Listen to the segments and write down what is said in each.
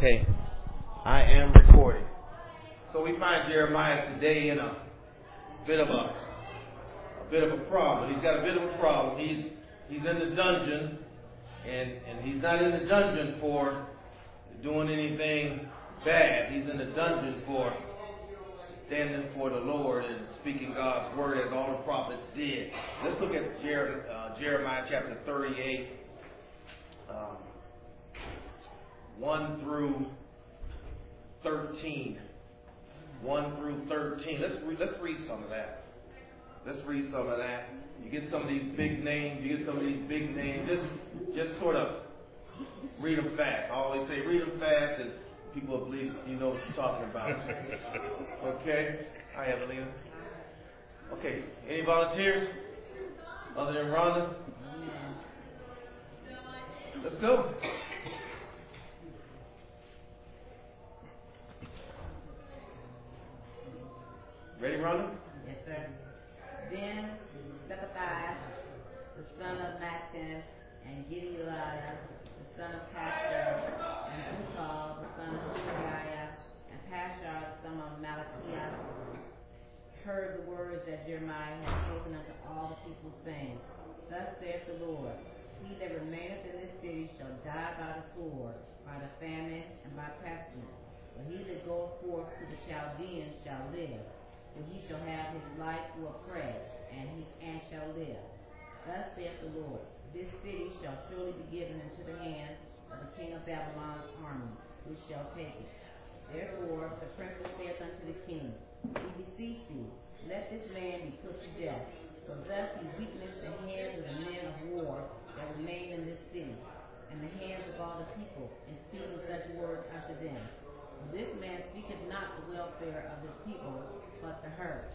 Okay, I am recording. So we find Jeremiah today in a bit of a problem. He's got a bit of a problem. He's in the dungeon, and he's not in the dungeon for doing anything bad. He's in the dungeon for standing for the Lord and speaking God's word as all the prophets did. Let's look at Jeremiah chapter 38, 1 through 13. 1 through 13. Let's read some of that. You get some of these big names. Just sort of read them fast. I always say read them fast, and people will believe you know what you're talking about. Okay? Hi, Evelina. Okay. Any volunteers other than Rhonda? Let's go. Ready, Rhonda? Yes, sir. Then Zephaniah, the son of Matthan, and Gedaliah, the son of Pashur, and Ukal, the son of Shemaiah, and Pashur, the son of Malachiah, heard the words that Jeremiah had spoken unto all the people, saying, Thus saith the Lord, He that remaineth in this city shall die by the sword, by the famine, and by pestilence. But he that goeth forth to the Chaldeans shall live. For he shall have his life for a prey, and shall live. Thus saith the Lord, This city shall surely be given into the hands of the king of Babylon's army, which shall take it. Therefore the princess saith unto the king, We beseech thee, let this man be put to death, for thus he weakeneth the hands of the men of war that remain in this city, and the hands of all the people, in speaking such words unto them. For this man seeketh not the welfare of his people, but the hurt.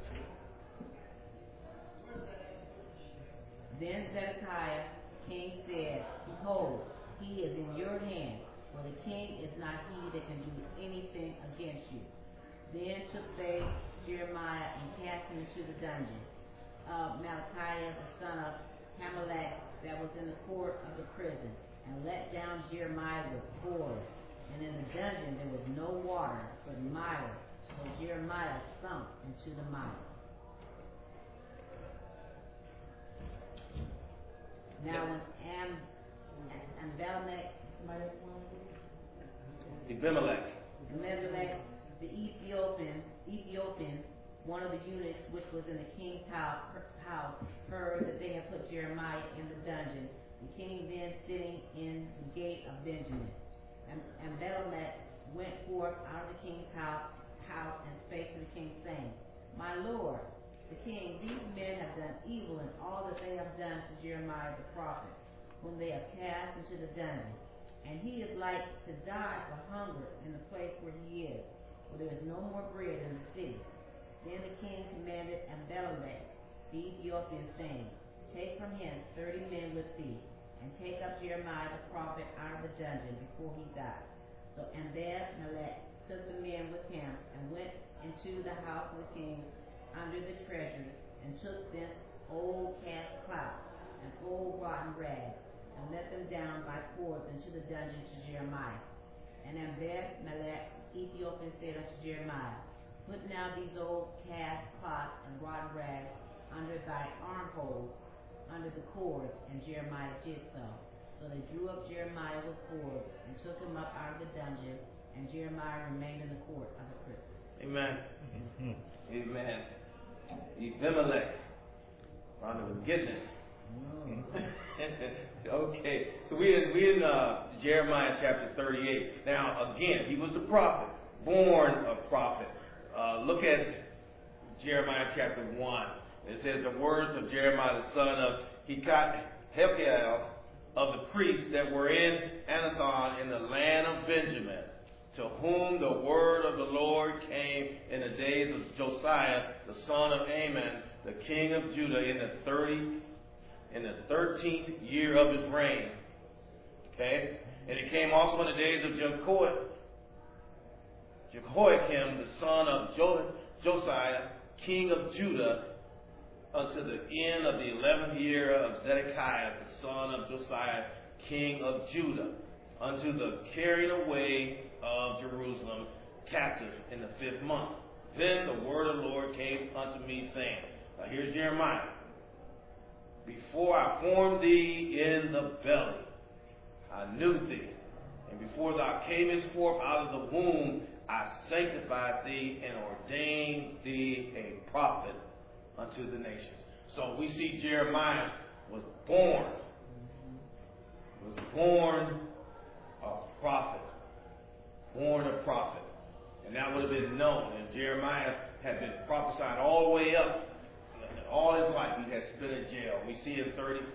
Then Zedekiah king said, Behold, he is in your hand, for the king is not he that can do anything against you. Then took they Jeremiah and cast him into the dungeon of Malachiah the son of Hamelech that was in the court of the prison, and let down Jeremiah with cords. And in the dungeon there was no water but mire, so Jeremiah sunk into the mire. Now when Abimelech, the Ethiopian, one of the eunuchs which was in the king's house, heard that they had put Jeremiah in the dungeon, the king then sitting in the gate of Benjamin. And Abimelech went forth out of the king's house and spake to the king, saying, My lord, the king, these men have done evil in all that they have done to Jeremiah the prophet, whom they have cast into the dungeon. And he is like to die for hunger in the place where he is, for there is no more bread in the city. Then the king commanded Abimelech, the Ethiopian, saying, Take from hence 30 men with thee, and take up Jeremiah the prophet out of the dungeon before he died. So Abimelech took the men with him, and went into the house of the king under the treasury, and took thence old cast cloth and old rotten rags, and let them down by cords into the dungeon to Jeremiah. And Abimelech Ethiopian said unto Jeremiah, Put now these old cast cloths and rotten rags under thy armholes, under the cords, and Jeremiah did so. So they drew up Jeremiah with cords, and took him up out of the dungeon, and Jeremiah remained in the court of the prison. Amen. Amen. Abimelech. Rhonda was getting it. Okay, so we're in Jeremiah chapter 38. Now, again, he was a prophet, born a prophet. Look at Jeremiah chapter 1. It says, The words of Jeremiah the son of Hilkiah of the priests that were in Anathoth in the land of Benjamin, to whom the word of the Lord came in the days of Josiah the son of Amon, the king of Judah, in the 13th year of his reign. Okay? And it came also in the days of Jehoiakim, the son of Josiah, king of Judah, unto the end of the 11th year of Zedekiah, the son of Josiah, king of Judah. unto the carrying away of Jerusalem captive in the 5th month. Then the word of the Lord came unto me, saying, now here's Jeremiah. Before I formed thee in the belly, I knew thee. And before thou camest forth out of the womb, I sanctified thee and ordained thee a prophet unto the nations. So we see Jeremiah was born a prophet. Born a prophet. And that would have been known. And Jeremiah had been prophesied all the way up. All his life he had spent in jail. We see in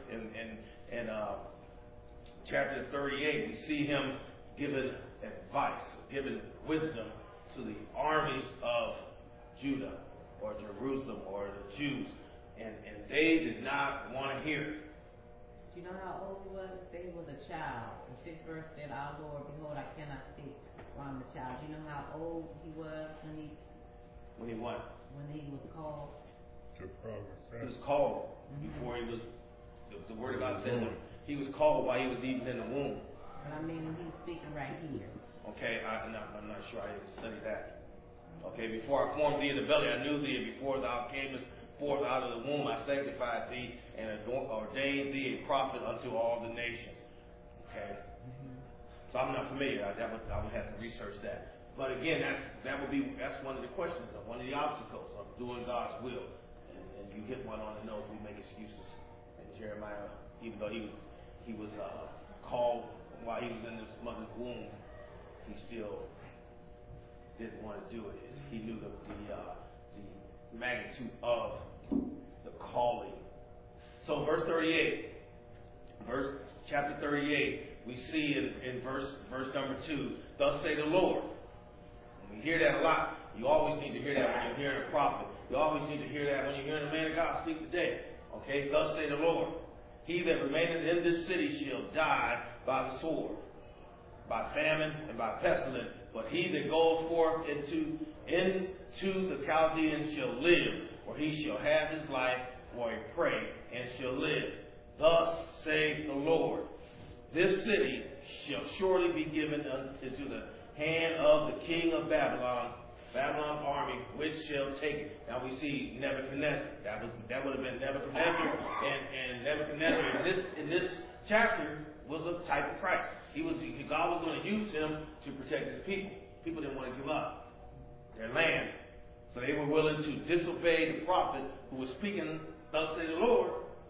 chapter 38, we see him giving advice, giving wisdom to the armies of Judah or Jerusalem or the Jews. And they did not want to hear it. Do you know how old he was? It said he was a child. The 6th verse said, our Lord, behold, I cannot speak, for I'm a child. Do you know how old he was when he what? When he was called? He was called before he was, the word of God says he was called while he was even in the womb. But I mean, he's speaking right here. Okay, I'm not sure. I didn't study that. Okay, before I formed thee in the belly, I knew thee, and before thou camest forth out of the womb, I sanctified thee and ordained thee a prophet unto all the nations. Okay, so I'm not familiar. I would have to research that. But again, that's one of the questions, one of the obstacles of doing God's will. And you hit one on the nose. We make excuses. And Jeremiah, even though he was called while he was in his mother's womb, he still didn't want to do it. He knew the magnitude of the calling. So verse 38, chapter 38, we see in verse number 2, thus say the Lord. And we hear that a lot. You always need to hear that when you're hearing a prophet. You always need to hear that when you're hearing a man of God speak today. Okay, thus say the Lord. He that remaineth in this city shall die by the sword, by famine, and by pestilence. But he that goes forth into the Chaldeans shall live, or he shall have his life for a prey, and shall live. Thus saith the Lord. This city shall surely be given into the hand of the king of Babylon's army, which shall take it. Now we see Nebuchadnezzar. That would have been Nebuchadnezzar, and Nebuchadnezzar in this chapter was a type of Christ. God was going to use him to protect his people. People didn't want to give up their land, so they were willing to disobey the prophet who was speaking, thus say the Lord,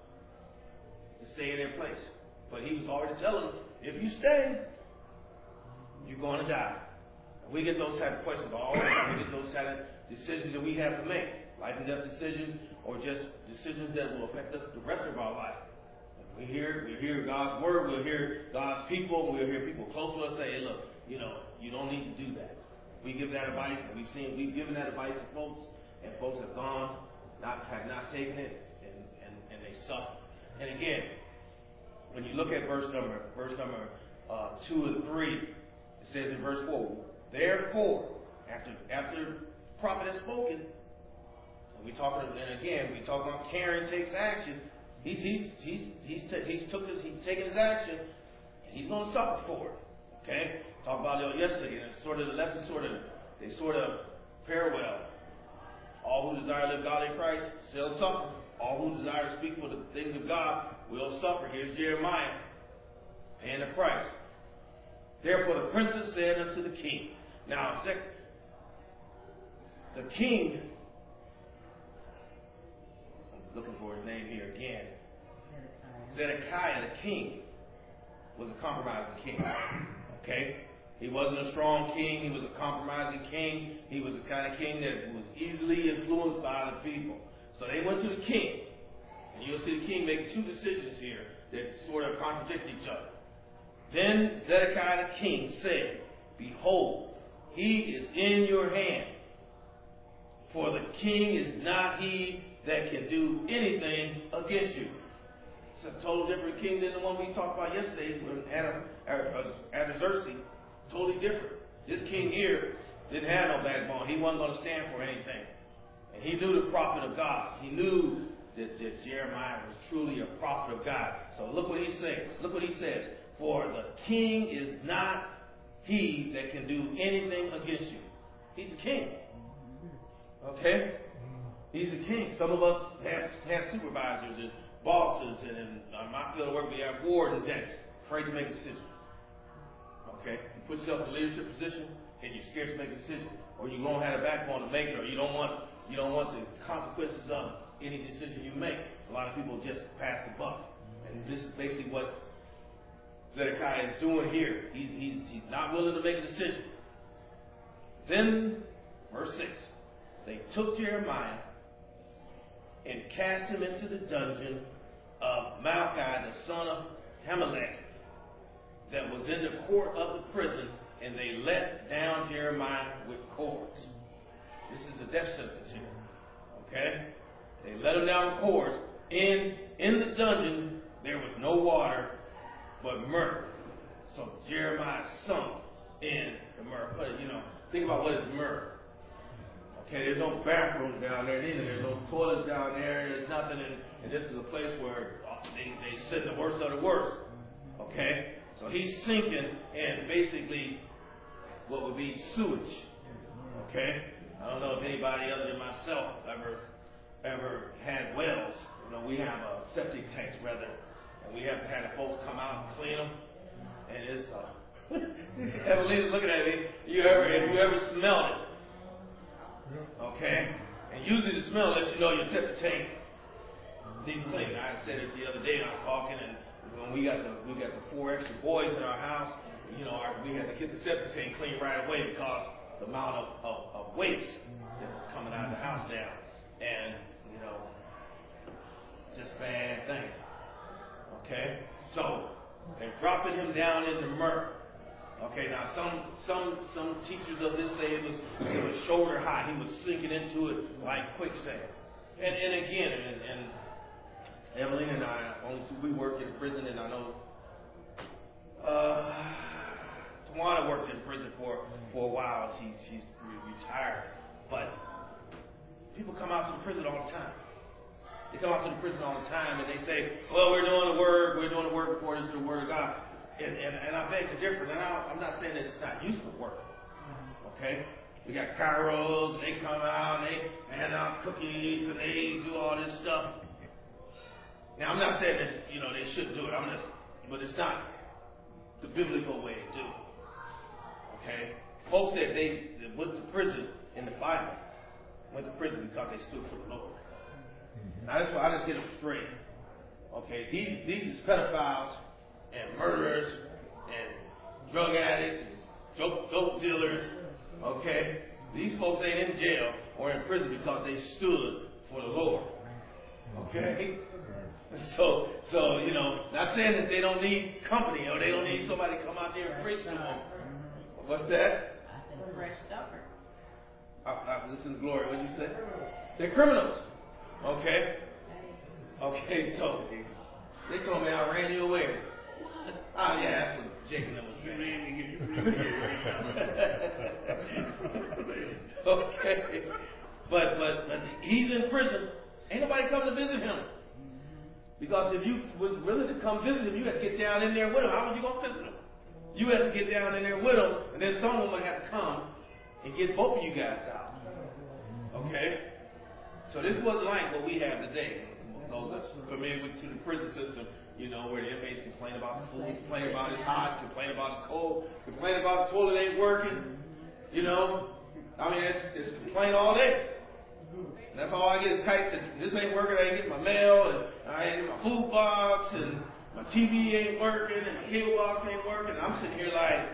to stay in their place. But he was already telling them, if you stay, you're going to die. We get those type of questions all the time. We get those kind of decisions that we have to make. Life and death decisions, or just decisions that will affect us the rest of our life. We hear God's word, we'll hear God's people, we'll hear people close to us say, hey, look, you don't need to do that. We give that advice, and we've given that advice to folks, and folks have gone, have not taken it, and they suffer. And again, when you look at verse number 2 and 3, it says in verse 4, therefore, after the prophet has spoken, and we talk about Karen takes action. He's taken his action, and he's going to suffer for it. Okay, talked about it yesterday, and the lesson sort of parallel. All who desire to live godly in Christ shall suffer. All who desire to speak for the things of God will suffer. Here's Jeremiah paying the price. Therefore the princess said unto the king. Now, the king, I'm looking for his name here again. Zedekiah, the king, was a compromising king. Okay? He wasn't a strong king. He was a compromising king. He was the kind of king that was easily influenced by the people. So they went to the king. And you'll see the king make two decisions here that sort of contradict each other. Then Zedekiah the king said, behold, he is in your hand. For the king is not he that can do anything against you. It's a total different king than the one we talked about yesterday when Artaxerxes. Totally different. This king here didn't have no backbone. He wasn't going to stand for anything. And he knew the prophet of God. He knew that Jeremiah was truly a prophet of God. So look what he says. Look what he says. For the king is not he that can do anything against you. He's a king. Okay? He's a king. Some of us have supervisors and bosses, and in my field of work we have wardens and afraid to make a decision. Okay? You put yourself in a leadership position and you're scared to make a decision, or you don't have a backbone to make it, or you don't want the consequences of any decision you make. A lot of people just pass the buck. And this is basically what Zedekiah is doing here. He's not willing to make a decision. Then, verse 6, they took Jeremiah and cast him into the dungeon of Malchi, the son of Hamelech, that was in the court of the prison, and they let down Jeremiah with cords. This is the death sentence here. Okay? They let him down with cords. In the dungeon, there was no water but myrrh. So Jeremiah sunk in the myrrh. But, think about what is myrrh. Okay, there's no bathrooms down there either. There's no toilets down there. There's nothing. And this is a place where they send the worst of the worst. Okay? So he's sinking in basically what would be sewage. Okay? I don't know if anybody other than myself ever had wells. We have septic tanks rather, and we have had the folks come out and clean them. And it's Evelina's looking at me. Have you ever smelled it? Okay? And usually the smell lets you know your septic tank needs cleaning. I said it the other day. I was talking, and when we got the 4 extra boys in our house, we had to get the septic tank cleaned right away because the amount of waste that was coming out of the house now. And, just a bad thing. Okay? So, they're dropping him down in the myrrh. Okay, now some teachers of this say it was shoulder high. He was sinking into it like quicksand. And again, and Evelyn and I, we worked in prison, and I know Tawana worked in prison for a while. She's retired. But people come out to the prison all the time. They come out to the prison all the time, and they say, well, we're doing the work according to the Word of God. And I beg to differ. And I'm not saying that it's not useful work. Okay? We got Kairos, they come out, and they hand out cookies, and they do all this stuff. Now, I'm not saying that, they shouldn't do it. But it's not the biblical way to do it. Okay? Folks said they went to prison in the Bible. Went to prison because they stood for the Lord. Now, that's why I just get them straight. Okay? These are pedophiles and murderers and drug addicts and dope dealers. Okay? These folks ain't in jail or in prison because they stood for the Lord. Okay? So not saying that they don't need company or they don't need somebody to come out there and preach to them. What's that? I said fresh stuffer. Listen to Glory. What did you say? They're criminals. Okay? Okay, so they told me I ran you away. Oh, yeah, that's what Jacob was saying. Okay. But he's in prison. Ain't nobody come to visit him. Because if you was willing to come visit him, you had to get down in there with him. How was you going to visit him? You had to get down in there with him, and then someone would have to come and get both of you guys out. Okay? So this wasn't like what we have today. Those that are familiar with the prison system, where the inmates complain about the food, complain about it's hot, complain about it's cold, complain about the toilet ain't working. It's complain all day. And that's all I get is kites. This ain't working, I ain't getting my mail, and I ain't getting my food box, and my TV ain't working, and my cable box ain't working. I'm sitting here like,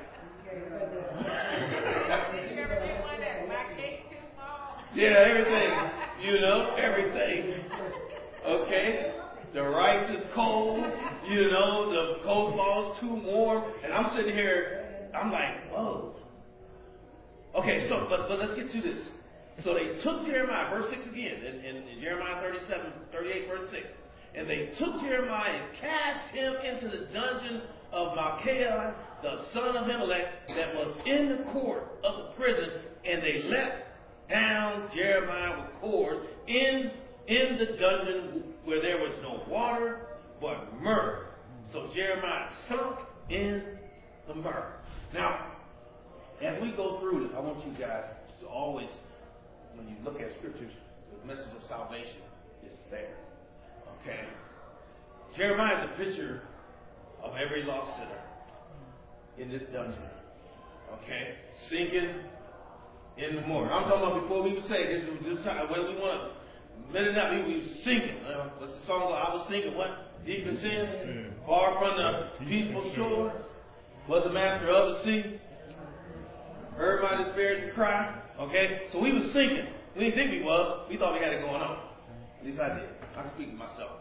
You ever been one that my cake too small? yeah, everything. Everything. Okay? The rice is cold. The coleslaw is too warm. And I'm sitting here, I'm like, whoa. Okay, so, but let's get to this. So they took Jeremiah, verse 6 again, in Jeremiah 38, verse 6. And they took Jeremiah and cast him into the dungeon of Malchiah, the son of Hamelech, that was in the court of the prison, and they let down Jeremiah with cords in the dungeon where there was no water but myrrh. So Jeremiah sunk in the myrrh. Now, as we go through this, I want you guys to always, when you look at scriptures, the message of salvation is there. Okay? Jeremiah is a picture of every lost sinner in this dungeon. Okay? Sinking in the mortar. I'm talking about before we were saved. This was just whether we want to admit it or not, we were sinking. What's the song? I was sinking what? Deep in sin? Far from the peaceful shore? Was the master of the sea? Heard my despairing cry? Okay? So we was sinking. We didn't think we was. We thought we had it going on. At least I did. I can speak to myself.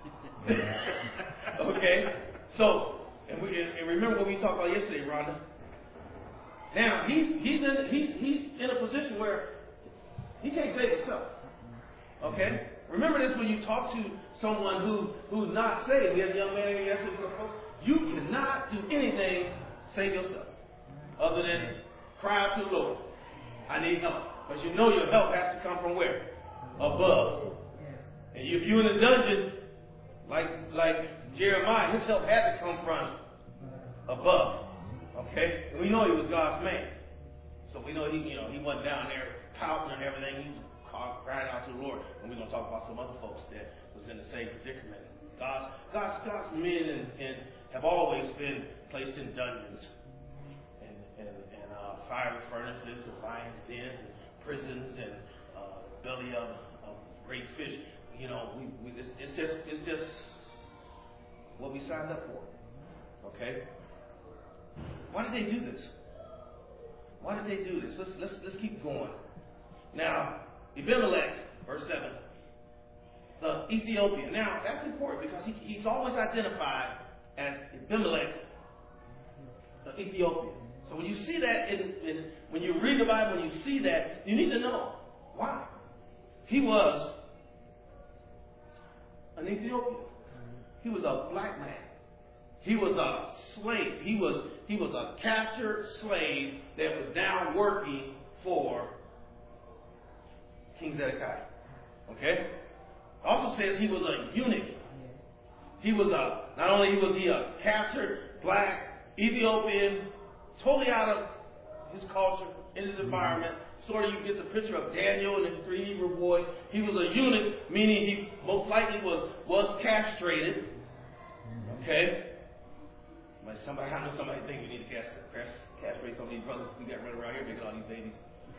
Okay? So, and remember what we talked about yesterday, Rhonda. Now, he's in a position where he can't save himself. Okay? Remember this when you talk to someone who's not saved. We had a young man here yesterday. You cannot do anything to save yourself other than cry out to the Lord. I need help. But you know your help has to come from where? Above. And if you're in a dungeon, like Jeremiah, his help had to come from above. Okay? And we know he was God's man. So we know he wasn't down there pouting and everything. He was crying out to the Lord. And we're going to talk about some other folks that was in the same predicament. God's men and have always been placed in dungeons and fiery furnaces and lions' dens and prisons and belly of great fish. You know, it's just what we signed up for. Okay? Why did they do this? Why did they do this? Let's keep going. Now, Abimelech, verse 7, the Ethiopian. Now, that's important because he's always identified as Abimelech, the Ethiopian. So when you see that, when you read the Bible and you see that, you need to know why. He was an Ethiopian. He was a black man. He was a slave. He was a captured slave that was now working for King Zedekiah. Okay? Also says he was a eunuch. He was not only was he a captured black Ethiopian, totally out of his culture, in his environment. Sort of you get the picture of Daniel and his three Hebrew boys. He was a eunuch, meaning he most likely was castrated. Okay? I know somebody think we need to castrate some of these brothers we got running around here making all these babies.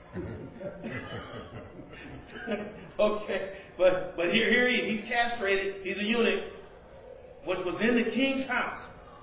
Okay, but here he's castrated. He's a eunuch, which was in the king's house.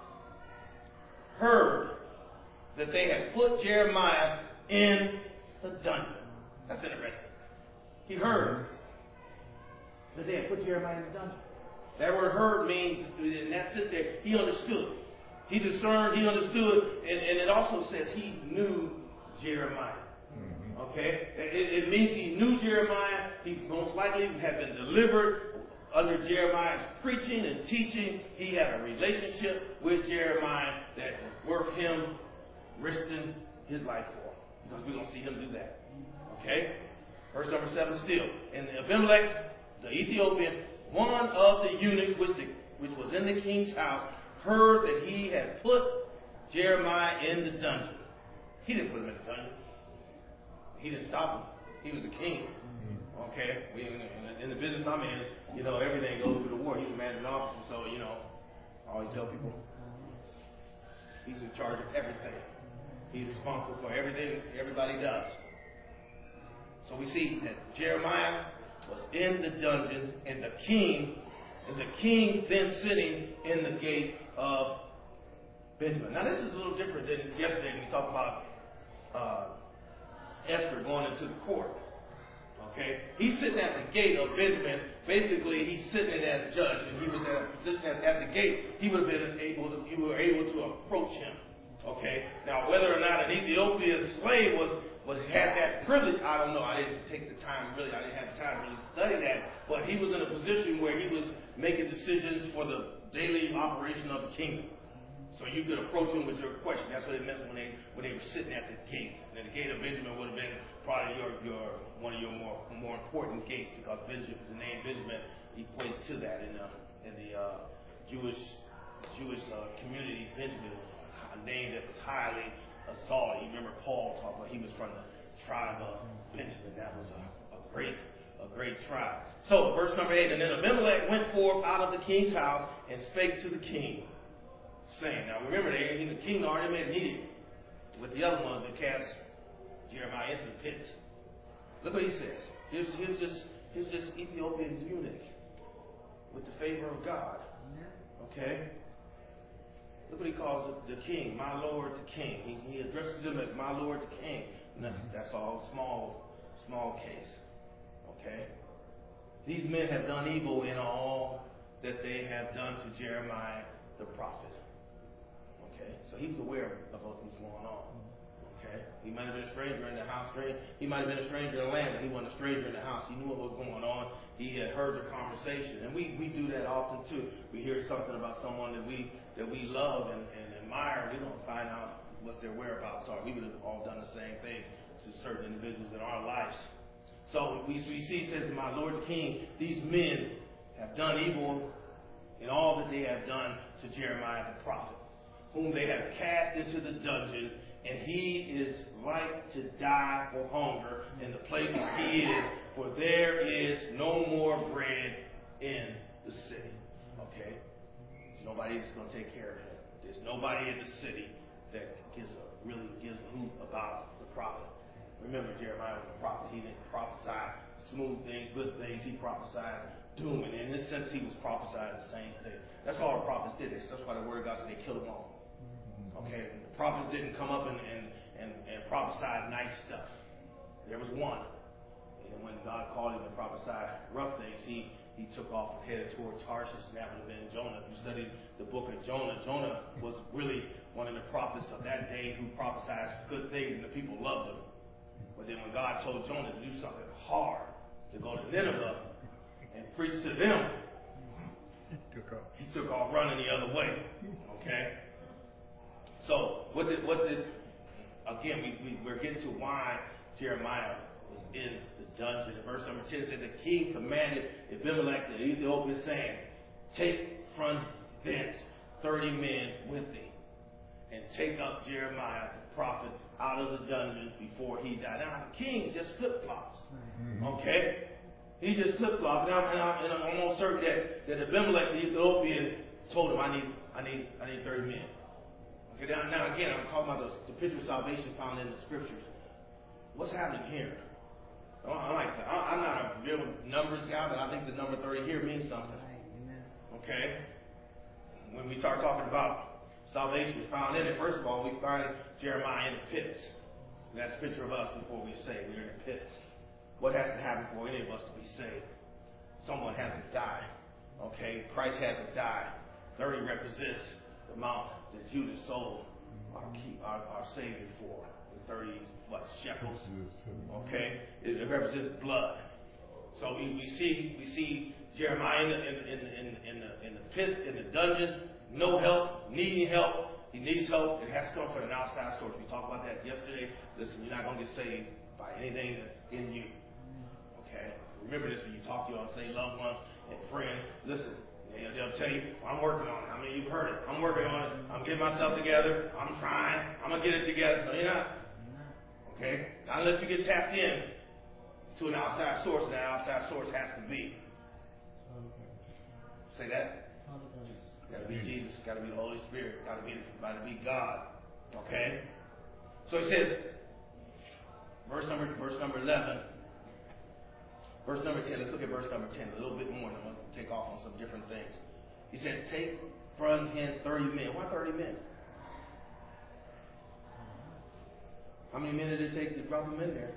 Heard that they had put Jeremiah in the dungeon. That's interesting. He heard that they had put Jeremiah in the dungeon. That word "heard" means, and that's it there. He understood. He discerned. He understood, and it also says he knew Jeremiah. Okay? It means he knew Jeremiah. He most likely had been delivered under Jeremiah's preaching and teaching. He had a relationship with Jeremiah that was worth him risking his life for. Because we're going to see him do that. Okay? Verse number 7 still. And Abimelech, the Ethiopian, one of the eunuchs which was in the king's house, heard that he had put Jeremiah in the dungeon. He didn't put him in the dungeon. He didn't stop him. He was the king. Okay? In the business I'm in, everything goes through the war. He's a man in office, so, I always tell people, he's in charge of everything. He's responsible for everything everybody does. So we see that Jeremiah was in the dungeon, and the king then sitting in the gate of Benjamin. Now this is a little different than yesterday when we talked about Esther going into the court. Okay? He's sitting at the gate of Benjamin. Basically, he's sitting as judge, and he was in a position at the gate. You were able to approach him. Okay? Now, whether or not an Ethiopian slave had that privilege, I don't know. I didn't take the time I didn't have time to really study that. But he was in a position where he was making decisions for the daily operation of the kingdom. So you could approach him with your question. That's what it meant when they were sitting at the gate. And the gate of Benjamin would have been probably one of your more important gates, because Benjamin, the name Benjamin, equates to that in the Jewish community. Benjamin was a name that was highly exalted. You remember Paul talking about he was from the tribe of Benjamin. That was a great tribe. So, verse number 8, and then Abimelech went forth out of the king's house and spake to the king, saying, now remember, the king already made an edict with the other ones that cast Jeremiah into the pits. Look what he says. Here's this Ethiopian eunuch with the favor of God. Okay? Look what he calls the king, my lord the king. He addresses him as my lord the king. And that's all small case. Okay? These men have done evil in all that they have done to Jeremiah the prophet. Okay? So he was aware of what was going on. Okay? He might have been a stranger in the house. He might have been a stranger in the land, but he wasn't a stranger in the house. He knew what was going on. He had heard the conversation. And we do that often too. We hear something about someone that we love and admire. We don't find out what their whereabouts are. We would have all done the same thing to certain individuals in our lives. So we see, it says, my Lord the King, these men have done evil in all that they have done to Jeremiah the prophet, whom they have cast into the dungeon, and he is like to die for hunger in the place where he is, for there is no more bread in the city. Okay? Nobody's going to take care of him. There's nobody in the city that really gives a hoot about the prophet. Remember, Jeremiah was a prophet. He didn't prophesy smooth things, good things. He prophesied doom. And in this sense, he was prophesying the same thing. That's all the prophets did. That's why the word of God said they killed them all. Okay? The prophets didn't come up and prophesy nice stuff. There was one. And when God called him to prophesy rough things, he took off headed towards Tarshish, and that would have been Jonah. If you studied the book of Jonah, Jonah was really one of the prophets of that day who prophesied good things, and the people loved him. But then when God told Jonah to do something hard, to go to Nineveh and preach to them, he took off running the other way. Okay? So, we're getting to why Jeremiah was in the dungeon. In verse number 10 said, the king commanded Abimelech the Ethiopian, saying, take from thence 30 men with thee, and take up Jeremiah the prophet out of the dungeon before he died. Now, the king just flip-flops. Okay? He just flip-flops. And I'm almost certain that Abimelech the Ethiopian told him, I need 30 men. Okay, now again, I'm talking about the picture of salvation found in the scriptures. What's happening here? I'm not a real numbers guy, but I think the number 30 here means something. Okay? When we start talking about salvation found in it, first of all, we find Jeremiah in the pits. And that's a picture of us before we say we're in the pits. What has to happen for any of us to be saved? Someone has to die. Okay? Christ had to die. 30 represents the amount that Judas sold our Savior for. 30 shekels. Okay? It represents blood. So we see Jeremiah in the pits, in the dungeon, no help, needing help. He needs help. It has to come from an outside source. We talked about that yesterday. Listen, you're not going to get saved by anything that's in you. Okay? Remember this when you talk to your unsaved loved ones and friends. Listen, they'll tell you, I'm working on it. I mean, you've heard it. I'm working on it. I'm getting myself together. I'm trying. I'm going to get it together. No, you're not. Okay? Not unless you get tapped in to an outside source, and that outside source has to be. Say that? Got to be Jesus. Got to be the Holy Spirit. Got to be God. Okay? So it says, verse number 11. Verse number 10. Let's look at verse number 10 a little bit more, and I'm going to take off on some different things. He says, take from him 30 men. Why 30 men? How many men did it take to drop them in there?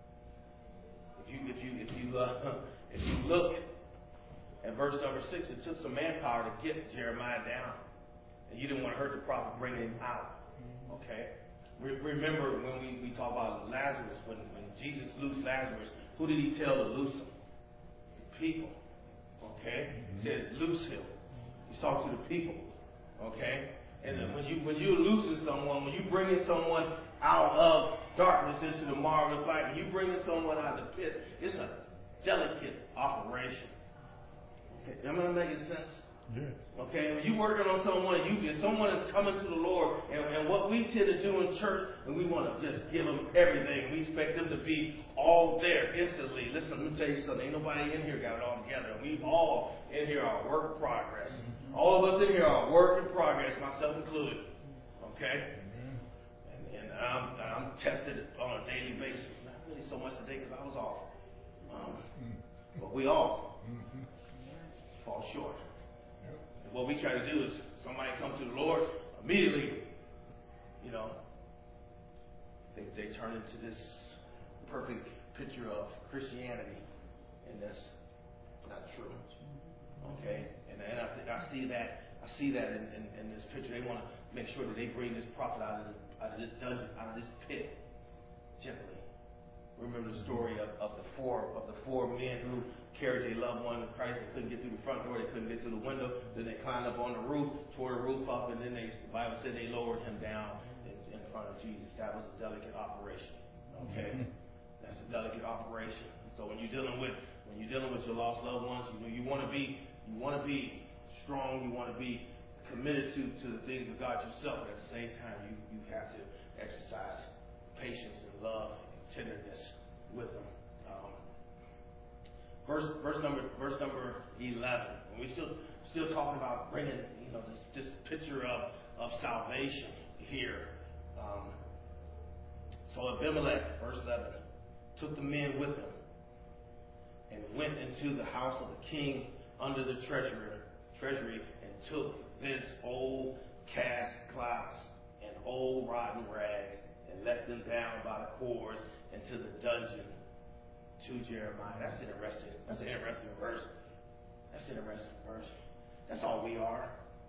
If you look at verse number 6, it took some manpower to get Jeremiah down, and you didn't want to hurt the prophet bringing him out. Okay. Remember when we talk about Lazarus, when Jesus loosed Lazarus, who did he tell to loose him? The people. Okay. He said, loose him. He's talking to the people. Okay. And then when you loosen someone, when you bringing someone out of darkness into the marvelous light, when you bringing someone out of the pit, it's a delicate operation. Okay. Am I making sense? Yes. Okay, when you're working on someone, someone is coming to the Lord, and what we tend to do in church, and we want to just give them everything. We expect them to be all there instantly. Listen, let me tell you something. Ain't nobody in here got it all together. We all in here are work in progress. All of us in here are work in progress, myself included. Okay, and I'm tested on a daily basis. Not really so much today because I was off, but we all fall short. What we try to do is somebody come to the Lord immediately, they turn into this perfect picture of Christianity, and that's not true. Okay, and I see that in this picture. They want to make sure that they bring this prophet out of this dungeon, out of this pit, gently. Remember the story of the four men who carried their loved one in Christ. They couldn't get through the front door. They couldn't get through the window. Then they climbed up on the roof, tore the roof up, and then the Bible said they lowered him down in front of Jesus. That was a delicate operation. Okay, that's a delicate operation. So when you're dealing with your lost loved ones, you want to be strong. You want to be committed to the things of God yourself. But at the same time, you have to exercise patience and love and tenderness with them. Verse number 11. And we still talking about bringing this picture of salvation here. So Abimelech, verse 11, took the men with him and went into the house of the king under the treasury and took this old cast cloths and old rotten rags and let them down by the cords into the dungeon to Jeremiah. That's interesting. That's an interesting verse. That's all we are.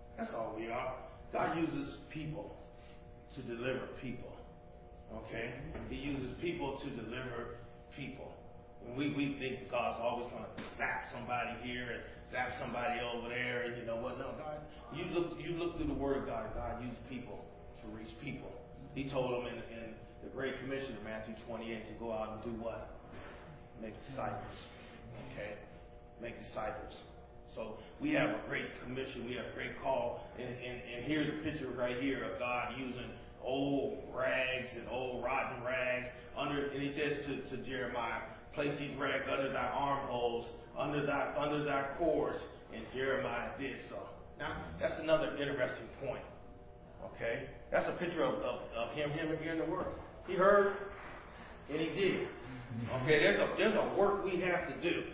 God uses people to deliver people. Okay? He uses people to deliver people. And we think God's always going to zap somebody here and zap somebody over there. And you know what? No, God, you look through the Word of God. God used people to reach people. He told them in the Great Commission of Matthew 28 to go out and do what? Make disciples. Okay? Make disciples. So we have a great commission. We have a great call. And here's a picture right here of God using old rags and old rotten rags. And he says to Jeremiah, place these rags under thy armholes, under thy cords. And Jeremiah did so. Now, that's another interesting point. Okay? That's a picture of him hearing the word. He heard and he did. Okay, there's a work we have to do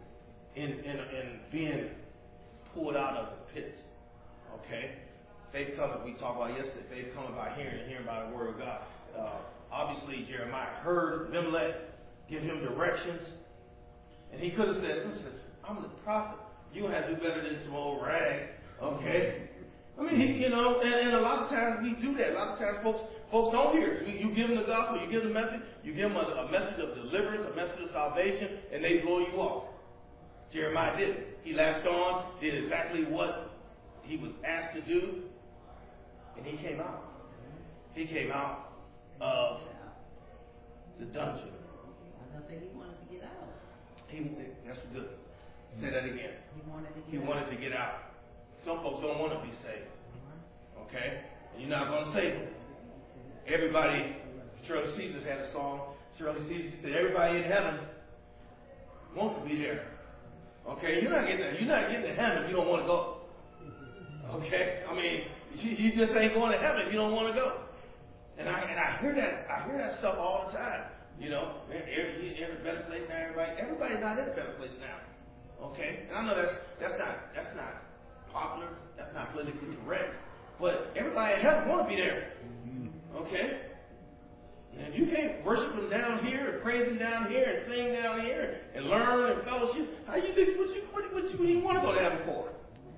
in being pulled out of the pits. Okay? Faith cometh, we talked about yesterday, faith cometh by hearing and hearing by the word of God. Obviously, Jeremiah heard Abimelech give him directions, and he could have said, listen, I'm the prophet. You have to do better than some old rags. Okay? I mean, and a lot of times we do that. A lot of times folks don't hear it. You give them the gospel, you give them the message, you give them a message of deliverance, a message of salvation, and they blow you off. Jeremiah didn't. He latched on, did exactly what he was asked to do, and he came out. He came out of the dungeon. I think he wanted to get out. That's good. Say that again. He wanted to get out. Some folks don't want to be saved. Okay? And you're not going to save them. Everybody, Shirley Caesar had a song. Shirley Caesar said, everybody in heaven wants to be there. Okay? You're not getting to heaven if you don't want to go. Okay? I mean, you just ain't going to heaven if you don't want to go. And I hear that stuff all the time. Every better place now, everybody's not in a better place now. Okay? And I know that's not popular, that's not politically correct, but everybody in heaven want to be there. Okay? And if you can't worship him down here and praise him down here and sing down here and learn and fellowship, how you think what you want to go to heaven for?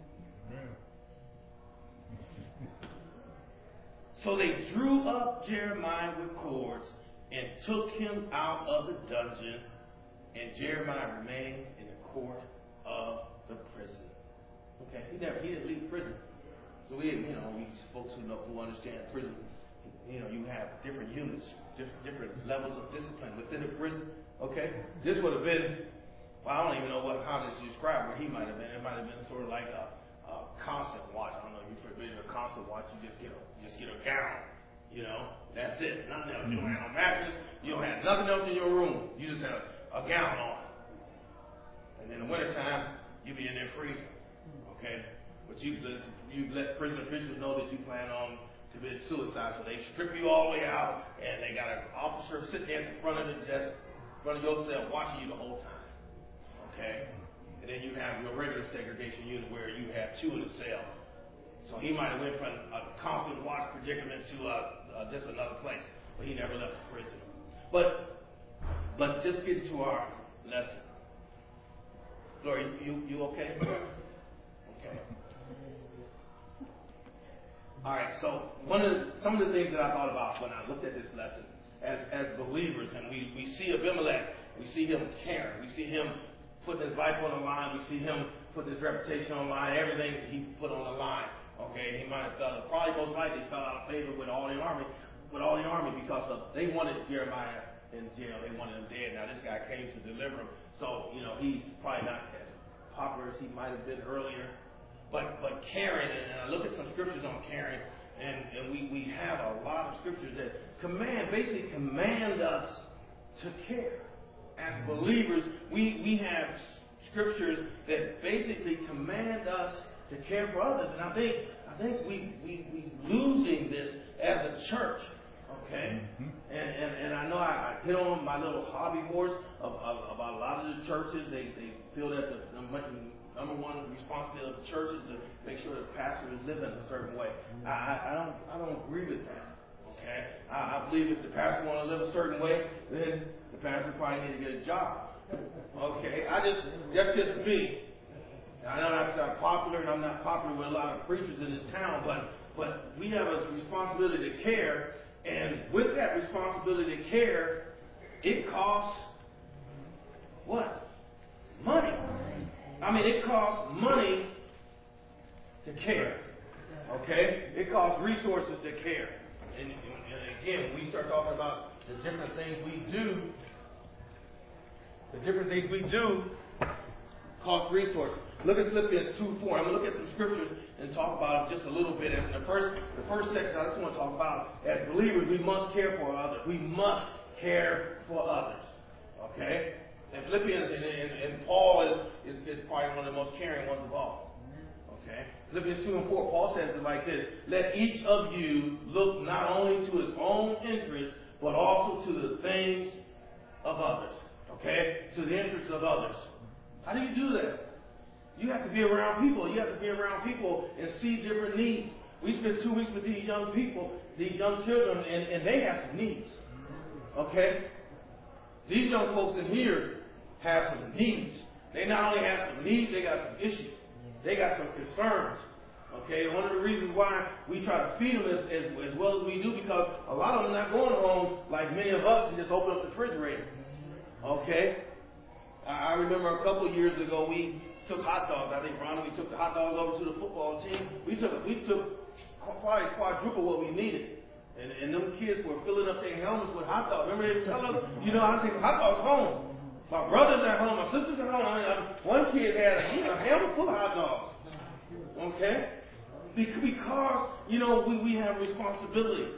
So they drew up Jeremiah with cords and took him out of the dungeon, and Jeremiah remained in the court of the prison. Okay, he didn't leave prison. So we folks who understand prison, you have different units, different levels of discipline within the prison. Okay, this would have been, I don't even know how to describe where he might have been. It might have been sort of like a constant watch. I don't know if you're familiar with a constant watch. You just get a gown. You know, that's it. Nothing else. You don't have no mattress. You don't have nothing else in your room. You just have a gown on. And in the wintertime, you be in there freezing. Okay? But you let prison officials know that you plan on committing suicide, so they strip you all the way out, and they got an officer sitting there in front of the desk, in front of your cell, watching you the whole time. Okay? And then you have your regular segregation unit where you have two in the cell. So he might have went from a constant watch predicament to just another place, but he never left the prison. But just get to our lesson. Glory, you okay? Okay. All right. So some of the things that I thought about when I looked at this lesson as believers, and we see Abimelech, we see him caring, we see him putting his life on the line, we see him putting his reputation on the line, everything that he put on the line. Okay, he might have probably most likely fell out of favor with all the army because they wanted Jeremiah in jail. They wanted him dead. Now this guy came to deliver him, so he's probably not as popular as he might have been earlier. But caring, and I look at some scriptures on caring, and we have a lot of scriptures that basically command us to care. As believers, we have scriptures that basically command us to care for others, and I think we losing this as a church, okay? And I know I hit on my little hobby horse about a lot of the churches. They feel that the number one responsibility of the church is to make sure the pastor is living a certain way. I don't agree with that, okay? I believe if the pastor want to live a certain way, then the pastor probably need to get a job, okay? That's just me. I know I'm not popular, and I'm not popular with a lot of preachers in this town, but we have a responsibility to care, and with that responsibility to care, it costs what? Money. I mean, it costs money to care. Okay? It costs resources to care. And again, when we start talking about the different things we do, cost resources. Look at Philippians 2:4. I'm going to look at some scriptures and talk about it just a little bit. And the first section I just want to talk about, as believers, we must care for others. We must care for others. Okay? And Philippians, and Paul is probably one of the most caring ones of all. Okay? Philippians 2:4, Paul says it like this: let each of you look not only to his own interest, but also to the things of others. Okay? To the interests of others. How do you do that? You have to be around people. You have to be around people and see different needs. We spent 2 weeks with these young people, these young children, and they have some needs. Okay? These young folks in here have some needs. They not only have some needs, they got some issues. They got some concerns. Okay? One of the reasons why we try to feed them as well as we do, because a lot of them are not going home like many of us and just open up the refrigerator. Okay? I remember a couple of years ago, we took hot dogs. I think, Ronnie, we took the hot dogs over to the football team. We took probably quadruple what we needed. And them kids were filling up their helmets with hot dogs. Remember they were telling us, I take hot dogs home. My brother's at home, my sister's at home. One kid had a helmet full of hot dogs. Okay? Because, we have responsibility.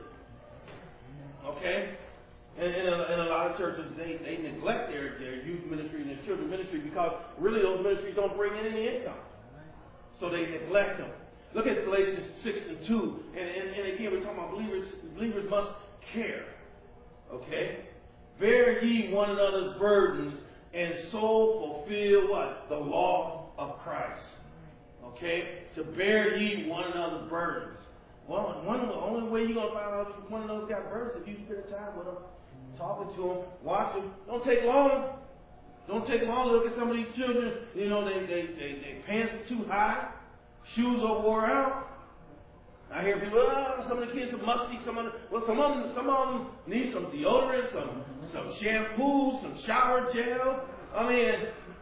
Okay? And a lot of churches, they neglect their youth ministry and their children's ministry because really those ministries don't bring in any income. So they neglect them. Look at Galatians 6:2. And again, we're talking about believers must care. Okay? Bear ye one another's burdens and so fulfill what? The law of Christ. Okay? To bear ye one another's burdens. Well, the only way you're going to find out if one of those got burdens if you spend time with them, talking to them, watching. Don't take long. Don't take long to look at some of these children. They pants are too high. Shoes are wore out. I hear people, some of the kids are musty. Some of them need some deodorant, some shampoo, some shower gel. I mean,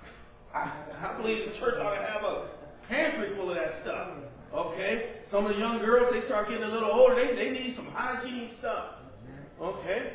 I believe the church ought to have a pantry full of that stuff. Okay? Some of the young girls, they start getting a little older. They need some hygiene stuff. Okay?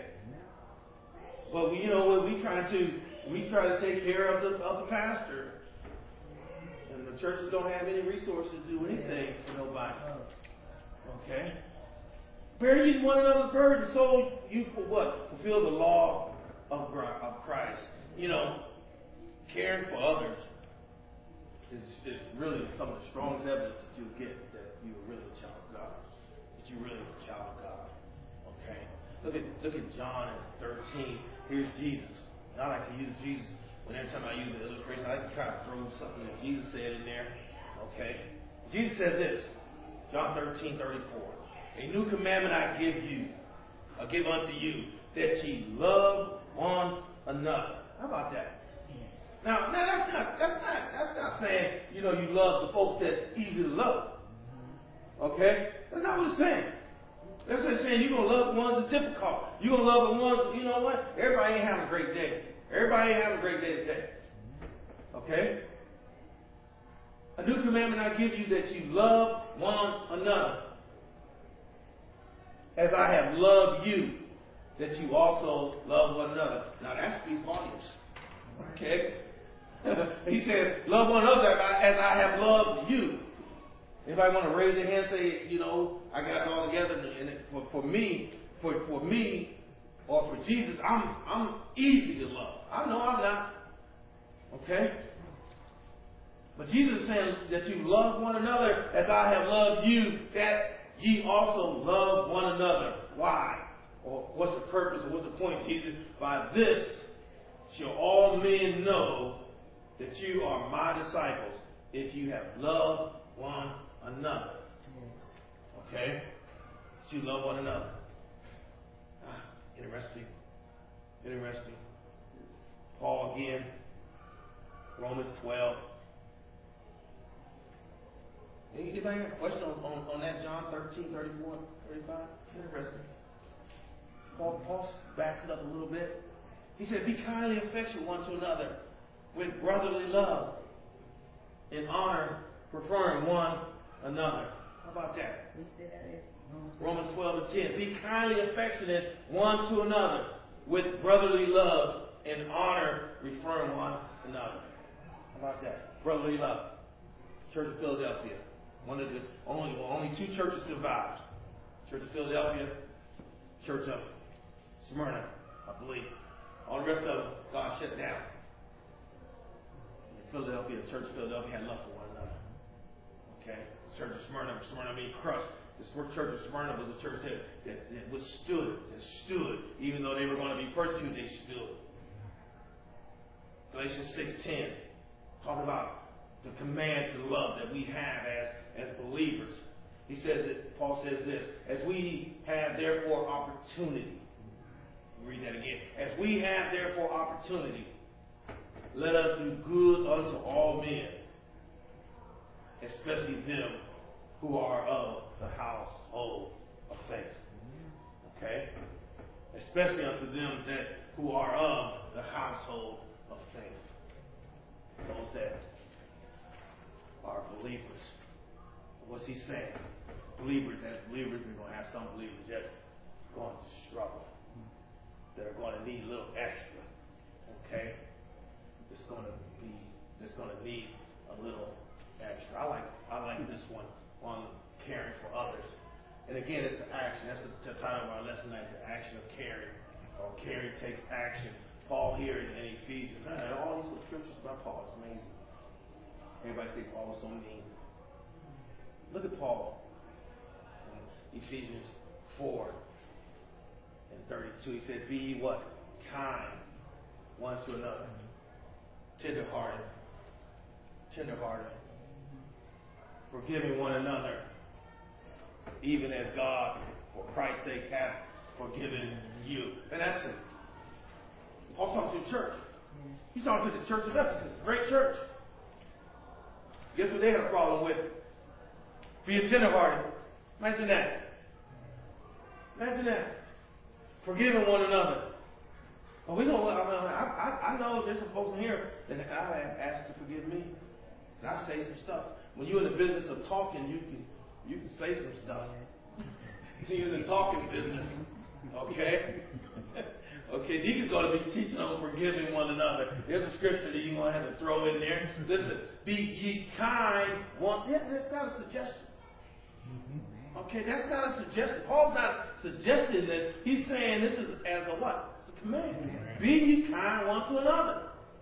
But we try to take care of the pastor. And the churches don't have any resources to do anything for nobody. Okay? Bear ye one another's burden, so you for what? Fulfill the law of Christ. You know, caring for others is really some of the strongest evidence that you get that you're really a child of God. That you're really a child of God. Okay? Look at John 13. Here's Jesus. And I like to use Jesus. When every time I use the illustration, I like to try to throw something that Jesus said in there. Okay? Jesus said this. John 13:34. A new commandment I give unto you, that ye love one another. How about that? Now that's not saying, you love the folks that's easy to love. Okay? That's not what it's saying. That's what it's saying. You're going to love the ones that's difficult. You're going to love the ones, you know what? Everybody ain't having a great day. Everybody ain't having a great day today. Okay? A new commandment I give you, that you love one another. As I have loved you, that you also love one another. Now that speaks volumes. Okay? He says, love one another as I have loved you. Anybody want to raise their hand and say, I got it all together, and for me, or for Jesus, I'm easy to love. I know I'm not. Okay? But Jesus is saying that you love one another as I have loved you, that ye also love one another. Why? Or what's the purpose, or what's the point, Jesus? By this shall all men know that you are my disciples, if you have loved one another. Okay? That you love one another. Interesting. Paul again, Romans 12. Anybody have a question on that, John 13, 34, 35? Interesting. Paul backs it up a little bit. He said, be kindly affectionate one to another with brotherly love, in honor, preferring one another. How about that? Romans 12 and 10. Be kindly affectionate one to another with brotherly love, in honor, referring one another. How about that? Brotherly love. Church of Philadelphia. One of the only two churches survived. Church of Philadelphia, Church of Smyrna, I believe. All the rest of them, God shut down. In Philadelphia, the Church of Philadelphia had love for one another. Okay? The Church of Smyrna means crushed. The Church of Smyrna was a church that stood. Even though they were going to be persecuted, they stood. Galatians 6:10, talking about the command to love that we have as believers. He says that, Paul says this, as we have therefore opportunity. Read that again. As we have therefore opportunity, let us do good unto all men, especially them who are of the household of faith. Okay? Especially unto them who are of the household of faith. Those that are believers. What's he saying? Believers, as believers, we're going to have some believers just going to struggle. That are going to need a little extra. Okay? It's going to need a little extra. I like this one on caring for others. And again, it's an action. That's the title of our lesson tonight, the action of caring. Or caring takes action. Paul here in Ephesians. All these little scriptures about Paul. It's amazing. Everybody say Paul is so mean. Look at Paul in Ephesians 4 and 32. He said, be ye what? Kind one to another. Tenderhearted. Forgiving one another. Even as God, for Christ's sake, hath forgiven you. And that's it. Paul's talking to the church. He's talking to the church of Ephesus. Great church. Guess what they had a problem with? Being tenderhearted. Imagine that. Forgiving one another. Well, I know there's some folks in here that I have asked to forgive me. I say some stuff. When you're in the business of talking, you can say some stuff. See, you're in the talking business. Okay? Okay, deacon's going to be teaching on forgiving one another. There's a scripture that you're going to have to throw in there. Listen, be ye kind. That's not a suggestion. Okay, that's not a suggestion. Paul's not suggesting this. He's saying this is as a what? It's a command. Be ye kind one to another.